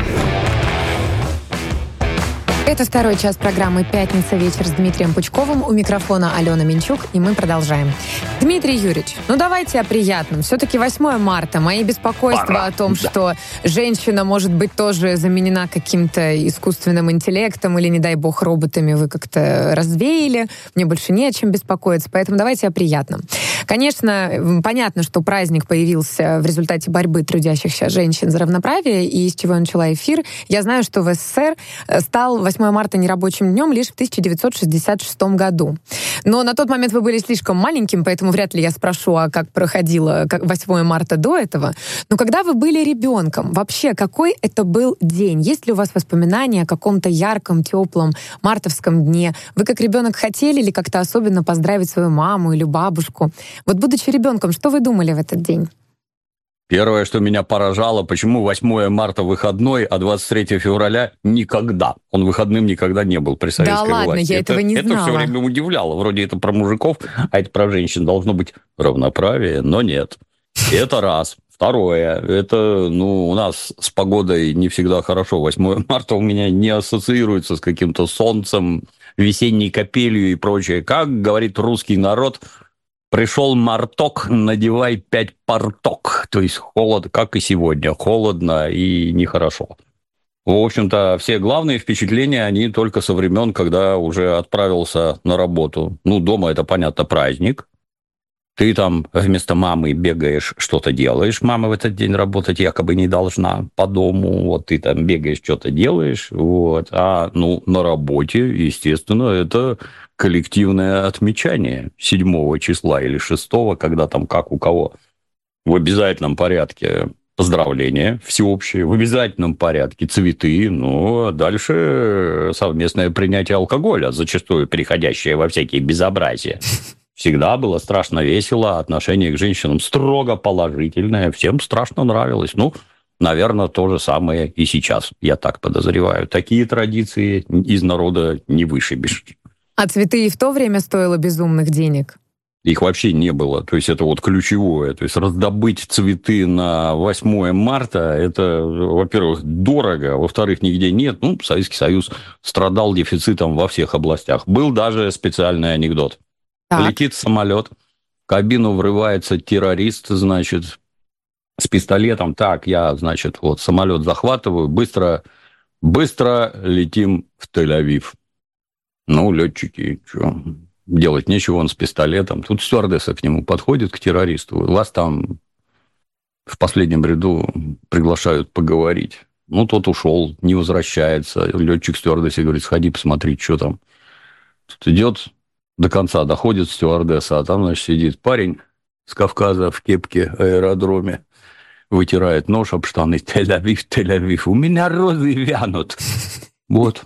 Это второй час программы «Пятница. Вечер» с Дмитрием Пучковым. У микрофона Алена Минчук, и мы продолжаем. Дмитрий Юрьевич, давайте о приятном. Все-таки 8 марта. Мои беспокойства о том, что женщина может быть тоже заменена каким-то искусственным интеллектом или, не дай бог, роботами, вы как-то развеяли. Мне больше не о чем беспокоиться, поэтому давайте о приятном. Конечно, понятно, что праздник появился в результате борьбы трудящихся женщин за равноправие, и с чего я начала эфир. Я знаю, что в СССР стал 8 марта нерабочим днем лишь в 1966 году. Но на тот момент вы были слишком маленьким, поэтому вряд ли я спрошу, а как проходило 8 марта до этого. Но когда вы были ребенком, вообще, какой это был день? Есть ли у вас воспоминания о каком-то ярком, теплом мартовском дне? Вы как ребенок хотели или как-то особенно поздравить свою маму или бабушку? Вот будучи ребенком, что вы думали в этот день? Первое, что меня поражало, почему 8 марта выходной, а 23 февраля никогда. Он выходным никогда не был при советской власти. Да ладно, я этого не знала. Это все время удивляло. Вроде это про мужиков, а это про женщин. Должно быть равноправие, но нет. Это раз. Второе, это, у нас с погодой не всегда хорошо. 8 марта у меня не ассоциируется с каким-то солнцем, весенней капелью и прочее. Как говорит русский народ, пришел марток, надевай 5 порток. То есть холод, как и сегодня, холодно и нехорошо. В общем-то, все главные впечатления, они только со времен, когда уже отправился на работу. Дома это, понятно, праздник. Ты там вместо мамы бегаешь, что-то делаешь. Мама в этот день работать якобы не должна по дому. Вот ты там бегаешь, что-то делаешь. Вот. А на работе, естественно, это коллективное отмечание 7 числа или 6, когда там как у кого. В обязательном порядке поздравления всеобщие, в обязательном порядке цветы, а дальше совместное принятие алкоголя, зачастую переходящее во всякие безобразия. Всегда было страшно весело, отношение к женщинам строго положительное, всем страшно нравилось. Наверное, то же самое и сейчас, я так подозреваю. Такие традиции из народа не вышибешь. А цветы и в то время стоило безумных денег? Их вообще не было. То есть это вот ключевое. То есть раздобыть цветы на 8 марта, это, во-первых, дорого, во-вторых, нигде нет. Советский Союз страдал дефицитом во всех областях. Был даже специальный анекдот. Так. Летит самолет, в кабину врывается террорист, с пистолетом. Так, я, самолет захватываю, быстро летим в Тель-Авив. Летчики, что, делать нечего, он с пистолетом. Тут стюардесса к нему подходит, к террористу. Вас там в последнем ряду приглашают поговорить. Тот ушел, не возвращается. Летчик стюардессе говорит, сходи, посмотри, что там. Тут идет... До конца доходит стюардесса, а там, сидит парень с Кавказа в кепке аэродроме, вытирает нож об штаны. Тель-Авив, Тель-Авив, у меня розы вянут. Вот.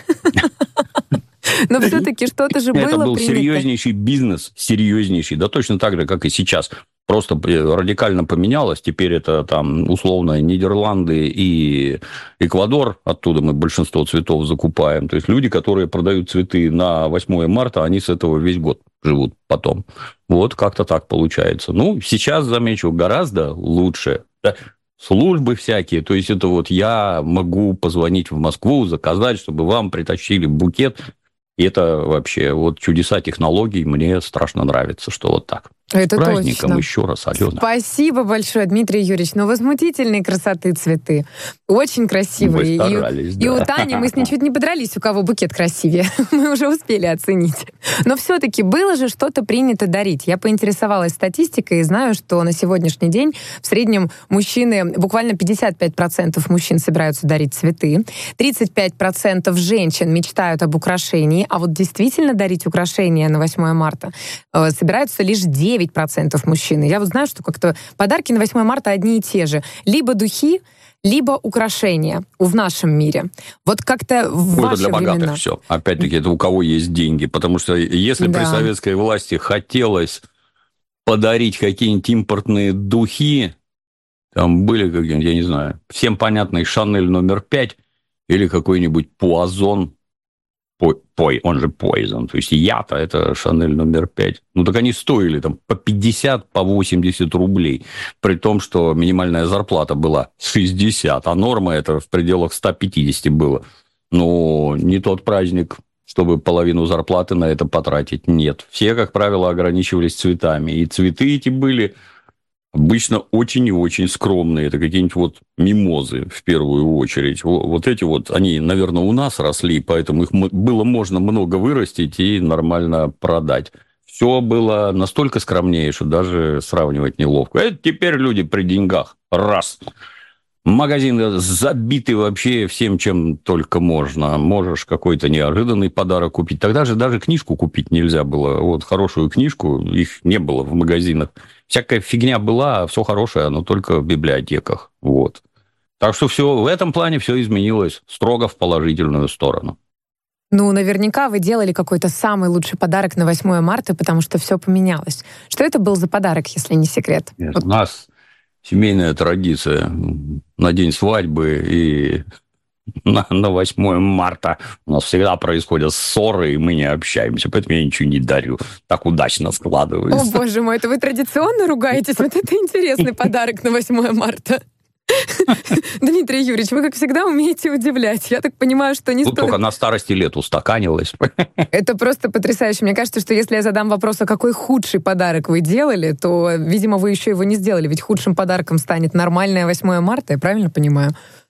Но все-таки что-то же было. Это был принято. серьезнейший бизнес, серьезнейший, да точно так же, как и сейчас. Просто радикально поменялось. Теперь это там условно Нидерланды и Эквадор. Оттуда мы большинство цветов закупаем. То есть люди, которые продают цветы на 8 марта, они с этого весь год живут потом. Вот как-то так получается. Сейчас, замечу, гораздо лучше. Да? Службы всякие. То есть это я могу позвонить в Москву, заказать, чтобы вам притащили букет. И это вообще чудеса технологий мне страшно нравится, что вот так. Это с праздником точно. Еще раз, Алена. Спасибо большое, Дмитрий Юрьевич. Возмутительной красоты цветы. Очень красивые. Мы старались, и у Тани мы с ней чуть не подрались, у кого букет красивее. Мы уже успели оценить. Но все-таки было же что-то принято дарить. Я поинтересовалась статистикой и знаю, что на сегодняшний день в среднем мужчины, буквально 55% мужчин собираются дарить цветы, 35% женщин мечтают об украшении, а действительно дарить украшения на 8 марта собираются лишь 9% мужчин. Я знаю, что как-то подарки на 8 марта одни и те же. Либо духи, либо украшения в нашем мире. Как-то в ваши это для богатых времена. все. Опять-таки, это у кого есть деньги. Потому что если при советской власти хотелось подарить какие-нибудь импортные духи, там были какие-нибудь, я не знаю, всем понятный Шанель номер 5 или какой-нибудь Пуазон, он же Poison, то есть яд, это Шанель номер 5. Так они стоили там по 50, по 80 рублей, при том, что минимальная зарплата была 60, а норма это в пределах 150 было. Не тот праздник, чтобы половину зарплаты на это потратить. Нет. Все, как правило, ограничивались цветами. И цветы эти были обычно очень и очень скромные. Это какие-нибудь мимозы в первую очередь. Эти они, наверное, у нас росли, поэтому их было можно много вырастить и нормально продать. Все было настолько скромнее, что даже сравнивать неловко. Это теперь люди при деньгах. Раз. Магазины забиты вообще всем, чем только можно. Можешь какой-то неожиданный подарок купить. Тогда же даже книжку купить нельзя было. Хорошую книжку, их не было в магазинах. Всякая фигня была, все хорошее, но только в библиотеках. Так что все в этом плане все изменилось строго в положительную сторону. Наверняка вы делали какой-то самый лучший подарок на 8 марта, потому что все поменялось. Что это был за подарок, если не секрет? Нет, у нас семейная традиция на день свадьбы и на 8 марта. У нас всегда происходят ссоры, и мы не общаемся, поэтому я ничего не дарю. Так удачно складывается. О, боже мой, это вы традиционно ругаетесь? Вот это интересный подарок на 8 марта. Дмитрий Юрьевич, вы, как всегда, умеете удивлять. Я так понимаю, что не стоит... Только на старости лет устаканилось. Это просто потрясающе. Мне кажется, что если я задам вопрос, а какой худший подарок вы делали, то, видимо, вы еще его не сделали. Ведь худшим подарком станет нормальное 8 марта, я правильно понимаю?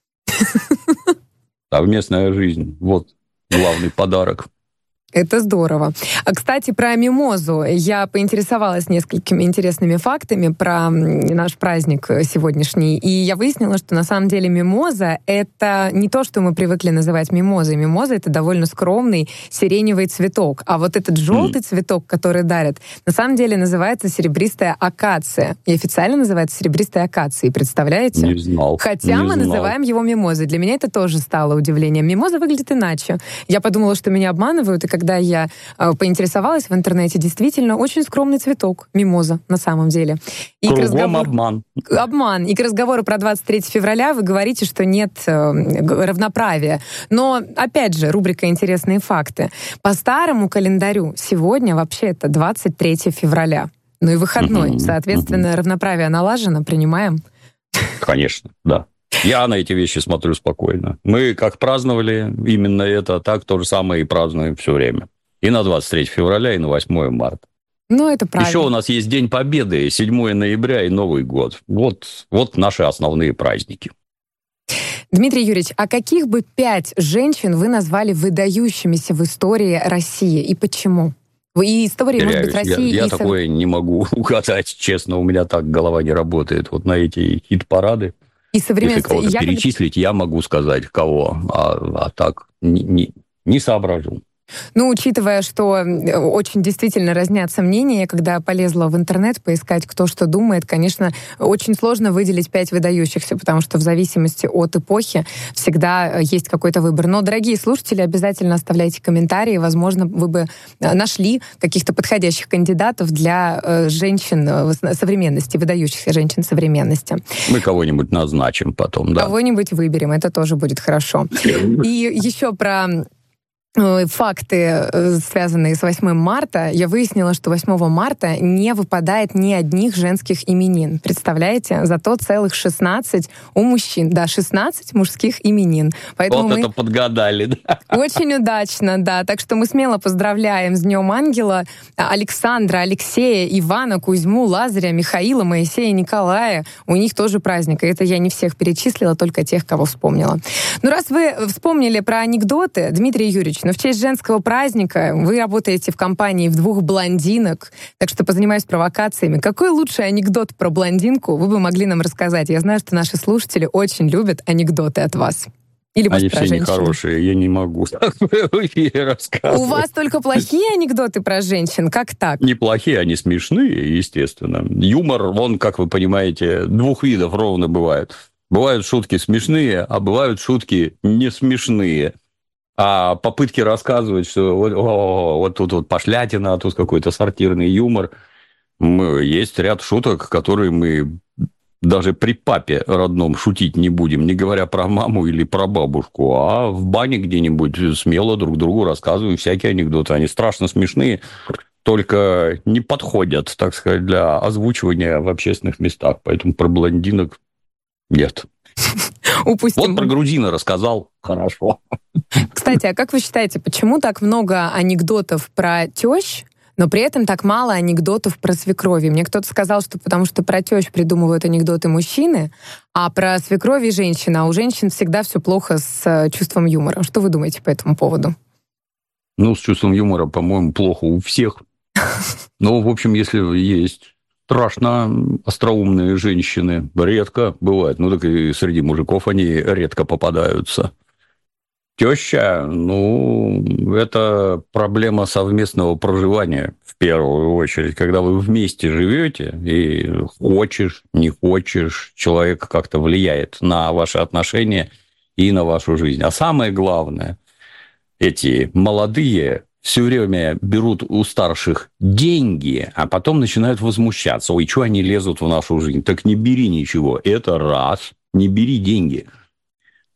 Совместная жизнь. Вот главный подарок. Это здорово. А, кстати, про мимозу. Я поинтересовалась несколькими интересными фактами про наш праздник сегодняшний. И я выяснила, что на самом деле мимоза — это не то, что мы привыкли называть мимозой. Мимоза — это довольно скромный сиреневый цветок. А вот этот желтый цветок, который дарят, на самом деле называется серебристая акация. И официально называется серебристая акация. Представляете? Не знал. Хотя мы называем его мимозой. Для меня это тоже стало удивлением. Мимоза выглядит иначе. Я подумала, что меня обманывают, и когда я поинтересовалась в интернете, действительно, очень скромный цветок, мимоза, на самом деле. И кругом обман. Обман. И к разговору про 23 февраля вы говорите, что нет равноправия. Но, опять же, рубрика «Интересные факты». По старому календарю сегодня вообще это 23 февраля. Ну и выходной. Соответственно, равноправие налажено, принимаем? Конечно, да. Я на эти вещи смотрю спокойно. Мы как праздновали именно это, так то же самое и празднуем все время. И на 23 февраля, и на 8 марта. Ну, это правильно. Еще у нас есть День Победы, 7 ноября и Новый год. Вот наши основные праздники. Дмитрий Юрьевич, а каких бы 5 женщин вы назвали выдающимися в истории России? И почему? И истории, может быть, России... Я такое не могу угадать, честно. У меня так голова не работает. Вот на эти хит-парады. И современности. Если кого-то перечислить, я могу сказать, кого, а так не соображу. Ну, учитывая, что очень действительно разнятся мнения, когда я полезла в интернет поискать, кто что думает, конечно, очень сложно выделить 5 выдающихся, потому что в зависимости от эпохи всегда есть какой-то выбор. Но, дорогие слушатели, обязательно оставляйте комментарии. Возможно, вы бы нашли каких-то подходящих кандидатов для женщин современности, выдающихся женщин современности. Мы кого-нибудь назначим потом, да. Кого-нибудь выберем, это тоже будет хорошо. И еще про... факты, связанные с 8 марта, я выяснила, что 8 марта не выпадает ни одних женских именин. Представляете? Зато целых 16 у мужчин. Да, 16 мужских именин. Поэтому вот это подгадали, да? Очень удачно, да. Так что мы смело поздравляем с Днем Ангела Александра, Алексея, Ивана, Кузьму, Лазаря, Михаила, Моисея, Николая. У них тоже праздник. И это я не всех перечислила, только тех, кого вспомнила. Ну, раз вы вспомнили про анекдоты, Дмитрий Юрьевич, но в честь женского праздника вы работаете в компании в 2 блондинок, так что позанимаюсь провокациями. Какой лучший анекдот про блондинку вы бы могли нам рассказать? Я знаю, что наши слушатели очень любят анекдоты от вас. Или, может, они про все женщин. нехорошие, я не могу в эфире рассказывать. У вас только плохие анекдоты про женщин? Как так? Неплохие, они смешные, естественно. Юмор, он, как вы понимаете, 2 видов ровно бывает. Бывают шутки смешные, а бывают шутки не смешные. А попытки рассказывать, что вот тут вот пошлятина, а тут какой-то сортирный юмор. Есть ряд шуток, которые мы даже при папе родном шутить не будем, не говоря про маму или про бабушку, а в бане где-нибудь смело друг другу рассказываем всякие анекдоты. Они страшно смешные, только не подходят, так сказать, для озвучивания в общественных местах. Поэтому про блондинок нет. Упустим. Вот про грузина рассказал. Хорошо. Кстати, а как вы считаете, почему так много анекдотов про тещ, но при этом так мало анекдотов про свекрови? Мне кто-то сказал, что потому что про тещ придумывают анекдоты мужчины, а про свекрови женщины, а у женщин всегда все плохо с чувством юмора. Что вы думаете по этому поводу? Ну, с чувством юмора, по-моему, плохо у всех. Но, в общем, если есть страшно остроумные женщины, редко бывает. Ну, так и среди мужиков они редко попадаются. Теща, это проблема совместного проживания в первую очередь. Когда вы вместе живете, и хочешь, не хочешь, человек как-то влияет на ваши отношения и на вашу жизнь. А самое главное, эти молодые все время берут у старших деньги, а потом начинают возмущаться. Ой, что они лезут в нашу жизнь? Так не бери ничего. Это раз. Не бери деньги.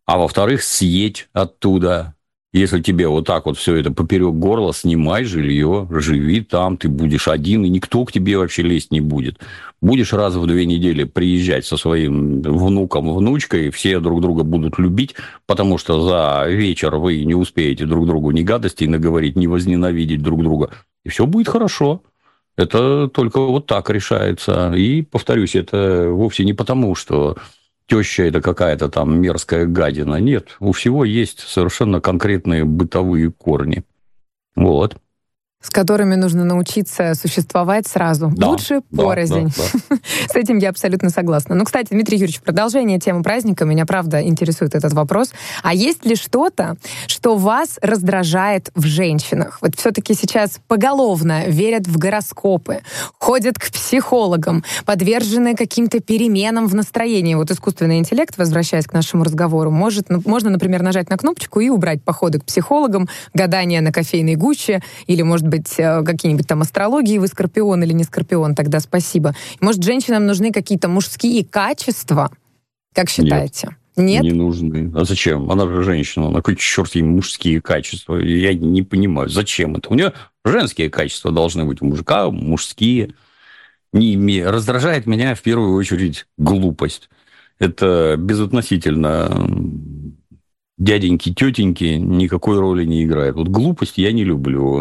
А во-вторых, съедь оттуда. Если тебе вот так вот все это поперек горла, снимай жилье, живи там, ты будешь один, и никто к тебе вообще лезть не будет. Будешь раз в 2 недели приезжать со своим внуком, внучкой, все друг друга будут любить, потому что за вечер вы не успеете друг другу ни гадостей наговорить, ни возненавидеть друг друга. И все будет хорошо. Это только вот так решается. И, повторюсь, это вовсе не потому, что теща – это какая-то там мерзкая гадина. Нет, у всего есть совершенно конкретные бытовые корни. Вот. С которыми нужно научиться существовать сразу. Да, Лучше порознь. Да. С этим я абсолютно согласна. Ну, кстати, Дмитрий Юрьевич, продолжение темы праздника. Меня, правда, интересует этот вопрос. А есть ли что-то, что вас раздражает в женщинах? Вот все-таки сейчас поголовно верят в гороскопы, ходят к психологам, подвержены каким-то переменам в настроении. Вот искусственный интеллект, возвращаясь к нашему разговору, можно, например, нажать на кнопочку и убрать походы к психологам, гадания на кофейной гуще, или, может быть, какие-нибудь там астрологии, вы скорпион или не скорпион, тогда спасибо. Может, женщинам нужны какие-то мужские качества? Как считаете? Нет? Не нужны. А зачем? Она же женщина. На какой черт ей мужские качества? Я не понимаю, зачем это? У нее женские качества должны быть у мужика, мужские. Раздражает меня в первую очередь глупость. Это безотносительно дяденьки, тетеньки никакой роли не играет. Вот глупость я не люблю.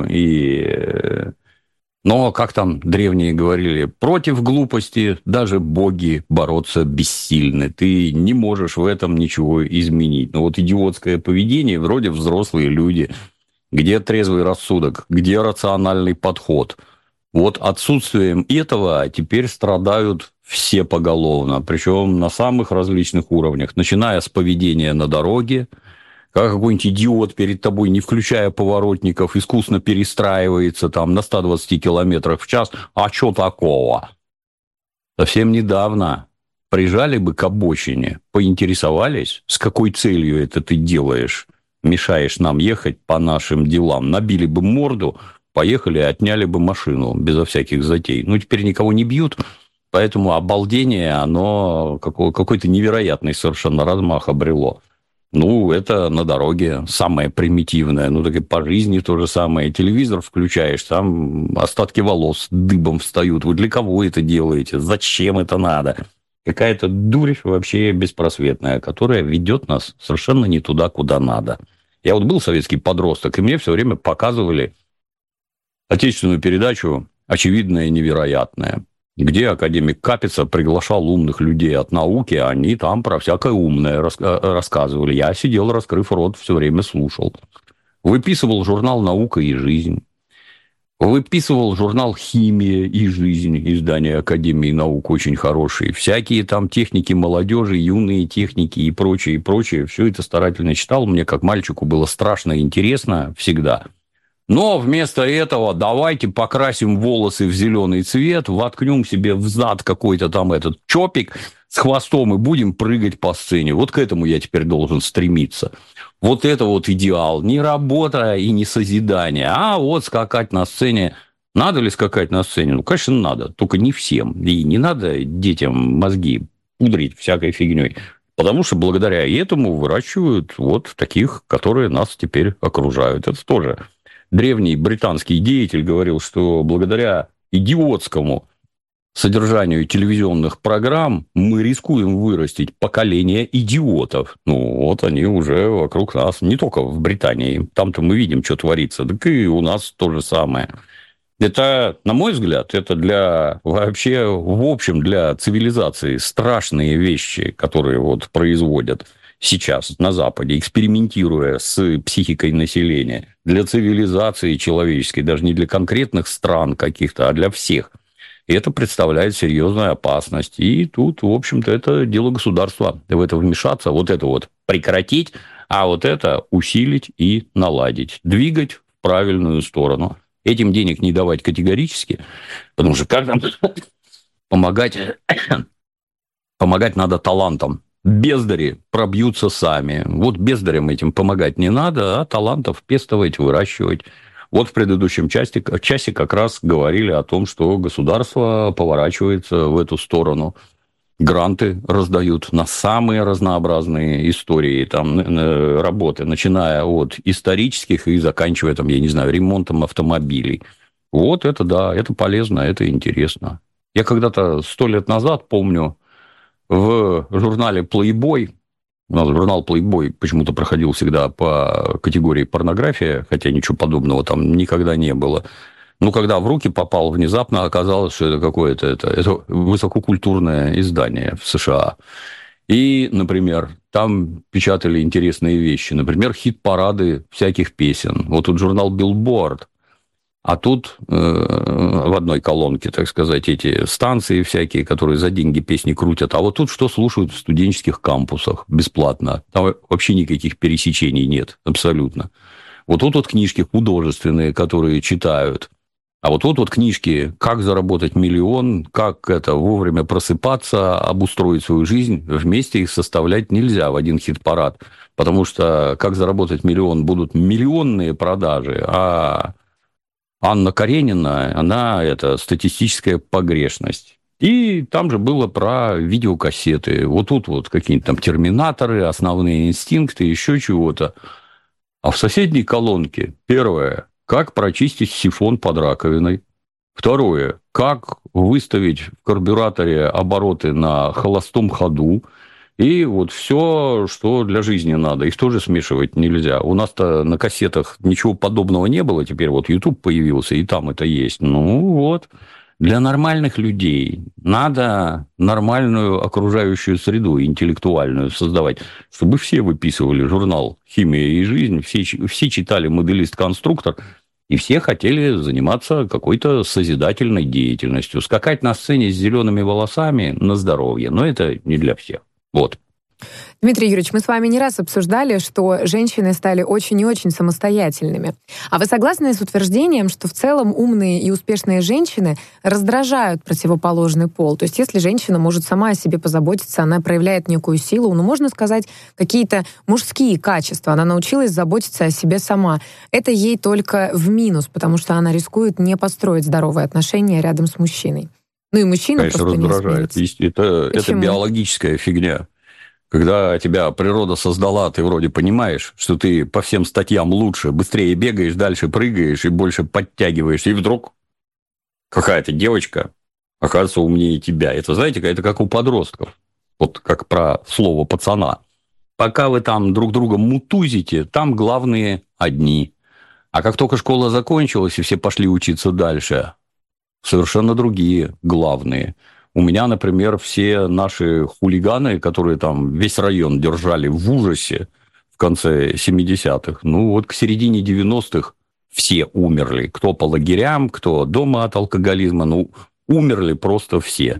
Но, как там древние говорили, против глупости даже боги бороться бессильны. Ты не можешь в этом ничего изменить. Но вот идиотское поведение, вроде взрослые люди. Где трезвый рассудок? Где рациональный подход? Вот отсутствием этого теперь страдают все поголовно. Причем на самых различных уровнях. Начиная с поведения на дороге, как какой-нибудь идиот перед тобой, не включая поворотников, искусно перестраивается там на 120 километрах в час. А что такого? Совсем недавно прижали бы к обочине, поинтересовались, с какой целью это ты делаешь, мешаешь нам ехать по нашим делам, набили бы морду, поехали и отняли бы машину безо всяких затей. Ну, теперь никого не бьют, поэтому обалдение, оно какой-то невероятный совершенно размах обрело. Ну, это на дороге самое примитивное. Ну, так и по жизни то же самое. Телевизор включаешь, там остатки волос дыбом встают. Вы для кого это делаете? Зачем это надо? Какая-то дурь вообще беспросветная, которая ведет нас совершенно не туда, куда надо. Я вот был советский подросток, и мне все время показывали отечественную передачу «Очевидное и невероятное», где академик Капица приглашал умных людей от науки, они там про всякое умное рассказывали. Я сидел, раскрыв рот, все время слушал. Выписывал журнал «Наука и жизнь». Выписывал журнал «Химия и жизнь», издание Академии наук, очень хорошие. Всякие там техники молодежи, юные техники и прочее, и прочее. Все это старательно читал. Мне, как мальчику, было страшно и интересно всегда. Но вместо этого давайте покрасим волосы в зеленый цвет, воткнем себе в зад какой-то там этот чопик с хвостом и будем прыгать по сцене. Вот к этому я теперь должен стремиться. Вот это вот идеал. Не работа и не созидание, а вот скакать на сцене. Надо ли скакать на сцене? Ну, конечно, надо, только не всем. И не надо детям мозги пудрить всякой фигней. Потому что благодаря этому выращивают вот таких, которые нас теперь окружают. Это тоже... Древний британский деятель говорил, что благодаря идиотскому содержанию телевизионных программ мы рискуем вырастить поколение идиотов. Ну, вот они уже вокруг нас, не только в Британии. Там-то мы видим, что творится. Так и у нас то же самое. Это, на мой взгляд, это для вообще, в общем, для цивилизации страшные вещи, которые вот производят сейчас на Западе, экспериментируя с психикой населения, для цивилизации человеческой, даже не для конкретных стран каких-то, а для всех. И это представляет серьезную опасность. И тут, в общем-то, это дело государства в это вмешаться, вот это вот прекратить, а вот это усилить и наладить, двигать в правильную сторону. Этим денег не давать категорически, потому что как нам помогать надо талантам. Бездари пробьются сами. Вот бездарям этим помогать не надо, а талантов пестовать, выращивать. Вот в предыдущем часе как раз говорили о том, что государство поворачивается в эту сторону. гранты раздают на самые разнообразные истории, там, работы, начиная от исторических и заканчивая, там, я не знаю, ремонтом автомобилей. Вот это да, это полезно, это интересно. Я когда-то 100 лет назад, помню, в журнале Playboy, у нас журнал Playboy почему-то проходил всегда по категории порнография, хотя ничего подобного там никогда не было. Но когда в руки попал, внезапно оказалось, что это какое-то это высококультурное издание в США. И, например, там печатали интересные вещи. Например, хит-парады всяких песен. Вот тут журнал Billboard. А тут в одной колонке, так сказать, эти станции всякие, которые за деньги песни крутят. А вот тут что слушают в студенческих кампусах бесплатно. Там вообще никаких пересечений нет, абсолютно. Вот тут вот книжки художественные, которые читают. А вот тут вот книжки «Как заработать миллион», «Как это вовремя просыпаться», «Обустроить свою жизнь». Вместе их составлять нельзя в один хит-парад. Потому что «Как заработать миллион» будут миллионные продажи, а Анна Каренина, она это статистическая погрешность. И там же было про видеокассеты. Вот тут вот какие-нибудь там терминаторы, основные инстинкты, еще чего-то. А в соседней колонке первое – как прочистить сифон под раковиной. Второе – как выставить в карбюраторе обороты на холостом ходу. И вот все, что для жизни надо. Их тоже смешивать нельзя. У нас-то на кассетах ничего подобного не было. Теперь вот YouTube появился, и там это есть. Ну вот, для нормальных людей надо нормальную окружающую среду интеллектуальную создавать, чтобы все выписывали журнал «Химия и жизнь», все читали «Моделист-конструктор», и все хотели заниматься какой-то созидательной деятельностью. Скакать на сцене с зелеными волосами на здоровье. Но это не для всех. Вот. Дмитрий Юрьевич, мы с вами не раз обсуждали, что женщины стали очень и очень самостоятельными. А вы согласны с утверждением, что в целом умные и успешные женщины раздражают противоположный пол? То есть если женщина может сама о себе позаботиться, она проявляет некую силу, ну, можно сказать, какие-то мужские качества, она научилась заботиться о себе сама. Это ей только в минус, потому что она рискует не построить здоровые отношения рядом с мужчиной. Ну и мужчина конечно, просто раздражает. не осмелится. Это биологическая фигня. Когда тебя природа создала, ты вроде понимаешь, что ты по всем статьям лучше, быстрее бегаешь, дальше прыгаешь и больше подтягиваешь. И вдруг какая-то девочка оказывается умнее тебя. Это, знаете, это как у подростков. Вот как про слово пацана. Пока вы там друг друга мутузите, там главные одни. А как только школа закончилась, и все пошли учиться дальше, совершенно другие главные. У меня, например, все наши хулиганы, которые там весь район держали в ужасе в конце 70-х, ну вот к середине 90-х все умерли. Кто по лагерям, кто дома от алкоголизма, ну умерли просто все.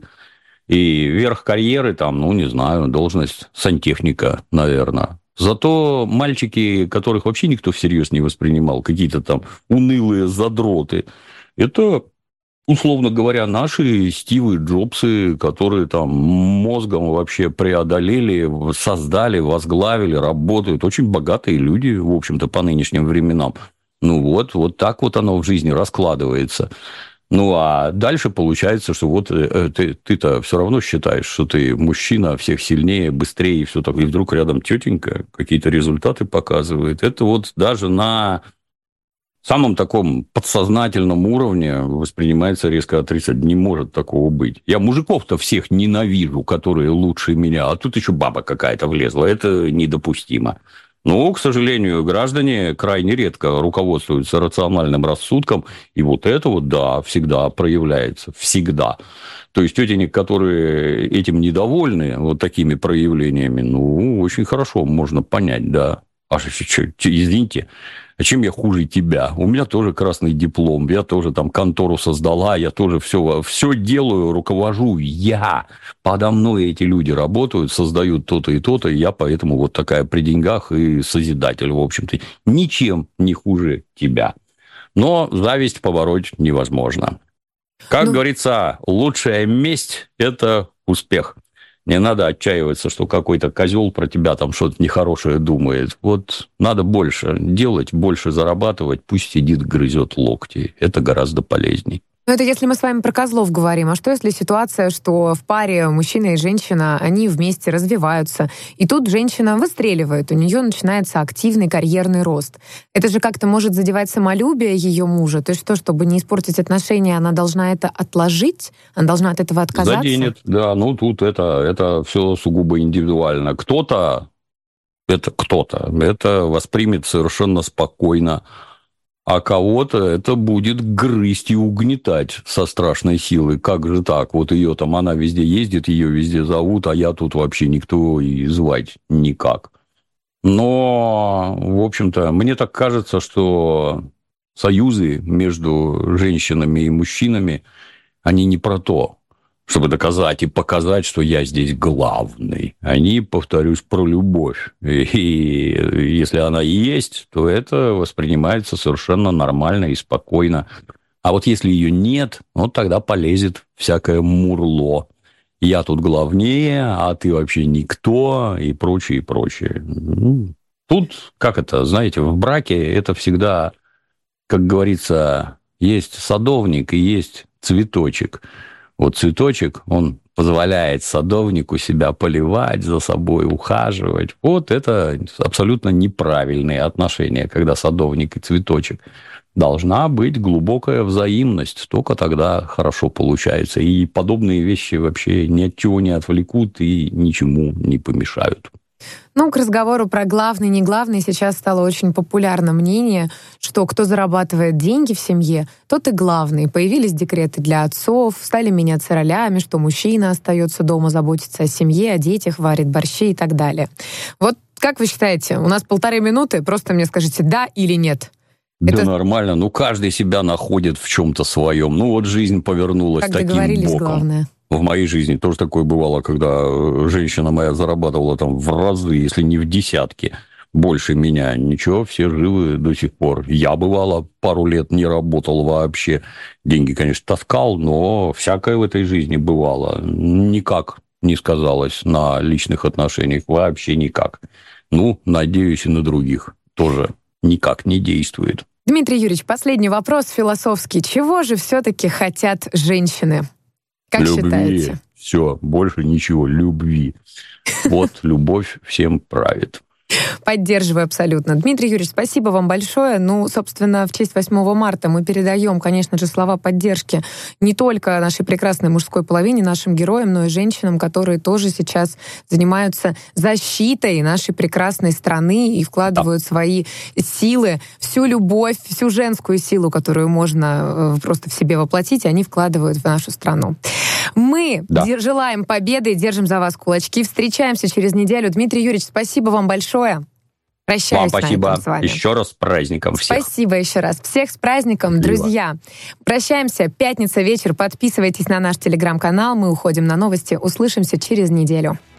И верх карьеры там, ну не знаю, должность сантехника, наверное. Зато мальчики, которых вообще никто всерьез не воспринимал, какие-то там унылые задроты, это... условно говоря, наши Стивы Джобсы, которые там мозгом вообще преодолели, создали, возглавили, работают. Очень богатые люди, в общем-то, по нынешним временам. Ну вот так вот оно в жизни раскладывается. Ну, а дальше получается, что вот ты-то все равно считаешь, что ты мужчина, всех сильнее, быстрее и все такое. И вдруг рядом тетенька какие-то результаты показывает. Это вот даже на... в самом таком подсознательном уровне воспринимается резко отрицательно. Не может такого быть. Я мужиков-то всех ненавижу, которые лучше меня, а тут еще баба какая-то влезла. Это недопустимо. Но, к сожалению, граждане крайне редко руководствуются рациональным рассудком, и вот это вот, да, всегда проявляется. Всегда. То есть тетенек, которые этим недовольны, вот такими проявлениями, ну, очень хорошо можно понять, да. Извините, а чем я хуже тебя? У меня тоже красный диплом, я тоже там контору создала, я тоже все делаю, руковожу я. Подо мной эти люди работают, создают то-то и то-то, и я поэтому вот такая при деньгах и созидатель, в общем-то. Ничем не хуже тебя. Но зависть побороть невозможно. Как говорится, лучшая месть – это успех. Не надо отчаиваться, что какой-то козел про тебя там что-то нехорошее думает. Вот надо больше делать, больше зарабатывать, пусть сидит, грызет локти. Это гораздо полезней. Но это если мы с вами про козлов говорим. А что если ситуация, что в паре мужчина и женщина, они вместе развиваются, и тут женщина выстреливает, у нее начинается активный карьерный рост. Это же как-то может задевать самолюбие ее мужа. То есть что, чтобы не испортить отношения, она должна это отложить? Она должна от этого отказаться? Заденет, да. Ну, тут это все сугубо индивидуально. Кто-то это воспримет совершенно спокойно, а кого-то это будет грызть и угнетать со страшной силой. Как же так? Вот ее там, она везде ездит, ее везде зовут, а я тут вообще никто и звать никак. Но, в общем-то, мне так кажется, что союзы между женщинами и мужчинами, они не про то, чтобы доказать и показать, что я здесь главный. Они, повторюсь, про любовь. И если она и есть, то это воспринимается совершенно нормально и спокойно. А вот если ее нет, вот тогда полезет всякое мурло. Я тут главнее, а ты вообще никто, и прочее, и прочее. Тут, как это, знаете, в браке это всегда, как говорится, есть садовник и есть цветочек. Вот цветочек, он позволяет садовнику себя поливать, за собой ухаживать. Вот это абсолютно неправильные отношения, когда садовник и цветочек. Должна быть глубокая взаимность, только тогда хорошо получается. И подобные вещи вообще ни от чего не отвлекут и ничему не помешают. Ну, к разговору про главный, не главный сейчас стало очень популярно мнение, что кто зарабатывает деньги в семье, тот и главный. Появились декреты для отцов, стали меняться ролями, что мужчина остается дома, заботиться о семье, о детях, варит борщи и так далее. Вот как вы считаете, у нас 1,5 минуты, просто мне скажите да или нет? Да это... нормально, ну каждый себя находит в чем-то своем. Ну вот жизнь повернулась как таким договорились, боком. Главное. В моей жизни тоже такое бывало, когда женщина моя зарабатывала там в разы, если не в десятки, больше меня. Ничего, все живы до сих пор. Я, бывало, пару лет не работал вообще. Деньги, конечно, таскал, но всякое в этой жизни бывало. Никак не сказалось на личных отношениях, вообще никак. Ну, надеюсь, и на других тоже никак не действует. Дмитрий Юрьевич, последний вопрос философский. Чего же все-таки хотят женщины? Как любви. Считаете? Все, больше ничего. Любви. Вот любовь всем правит. Поддерживаю абсолютно. Дмитрий Юрьевич, спасибо вам большое. Ну, собственно, в честь 8 марта мы передаем, конечно же, слова поддержки не только нашей прекрасной мужской половине, нашим героям, но и женщинам, которые тоже сейчас занимаются защитой нашей прекрасной страны и вкладывают свои силы, всю любовь, всю женскую силу, которую можно просто в себе воплотить, они вкладывают в нашу страну. Мы желаем победы, держим за вас кулачки. Встречаемся через неделю. Дмитрий Юрьевич, спасибо вам большое. Прощаюсь вам спасибо. С вами. Еще раз с праздником всех. Спасибо еще раз. Всех с праздником, друзья. Прощаемся. Пятница вечер. Подписывайтесь на наш телеграм-канал. Мы уходим на новости. Услышимся через неделю.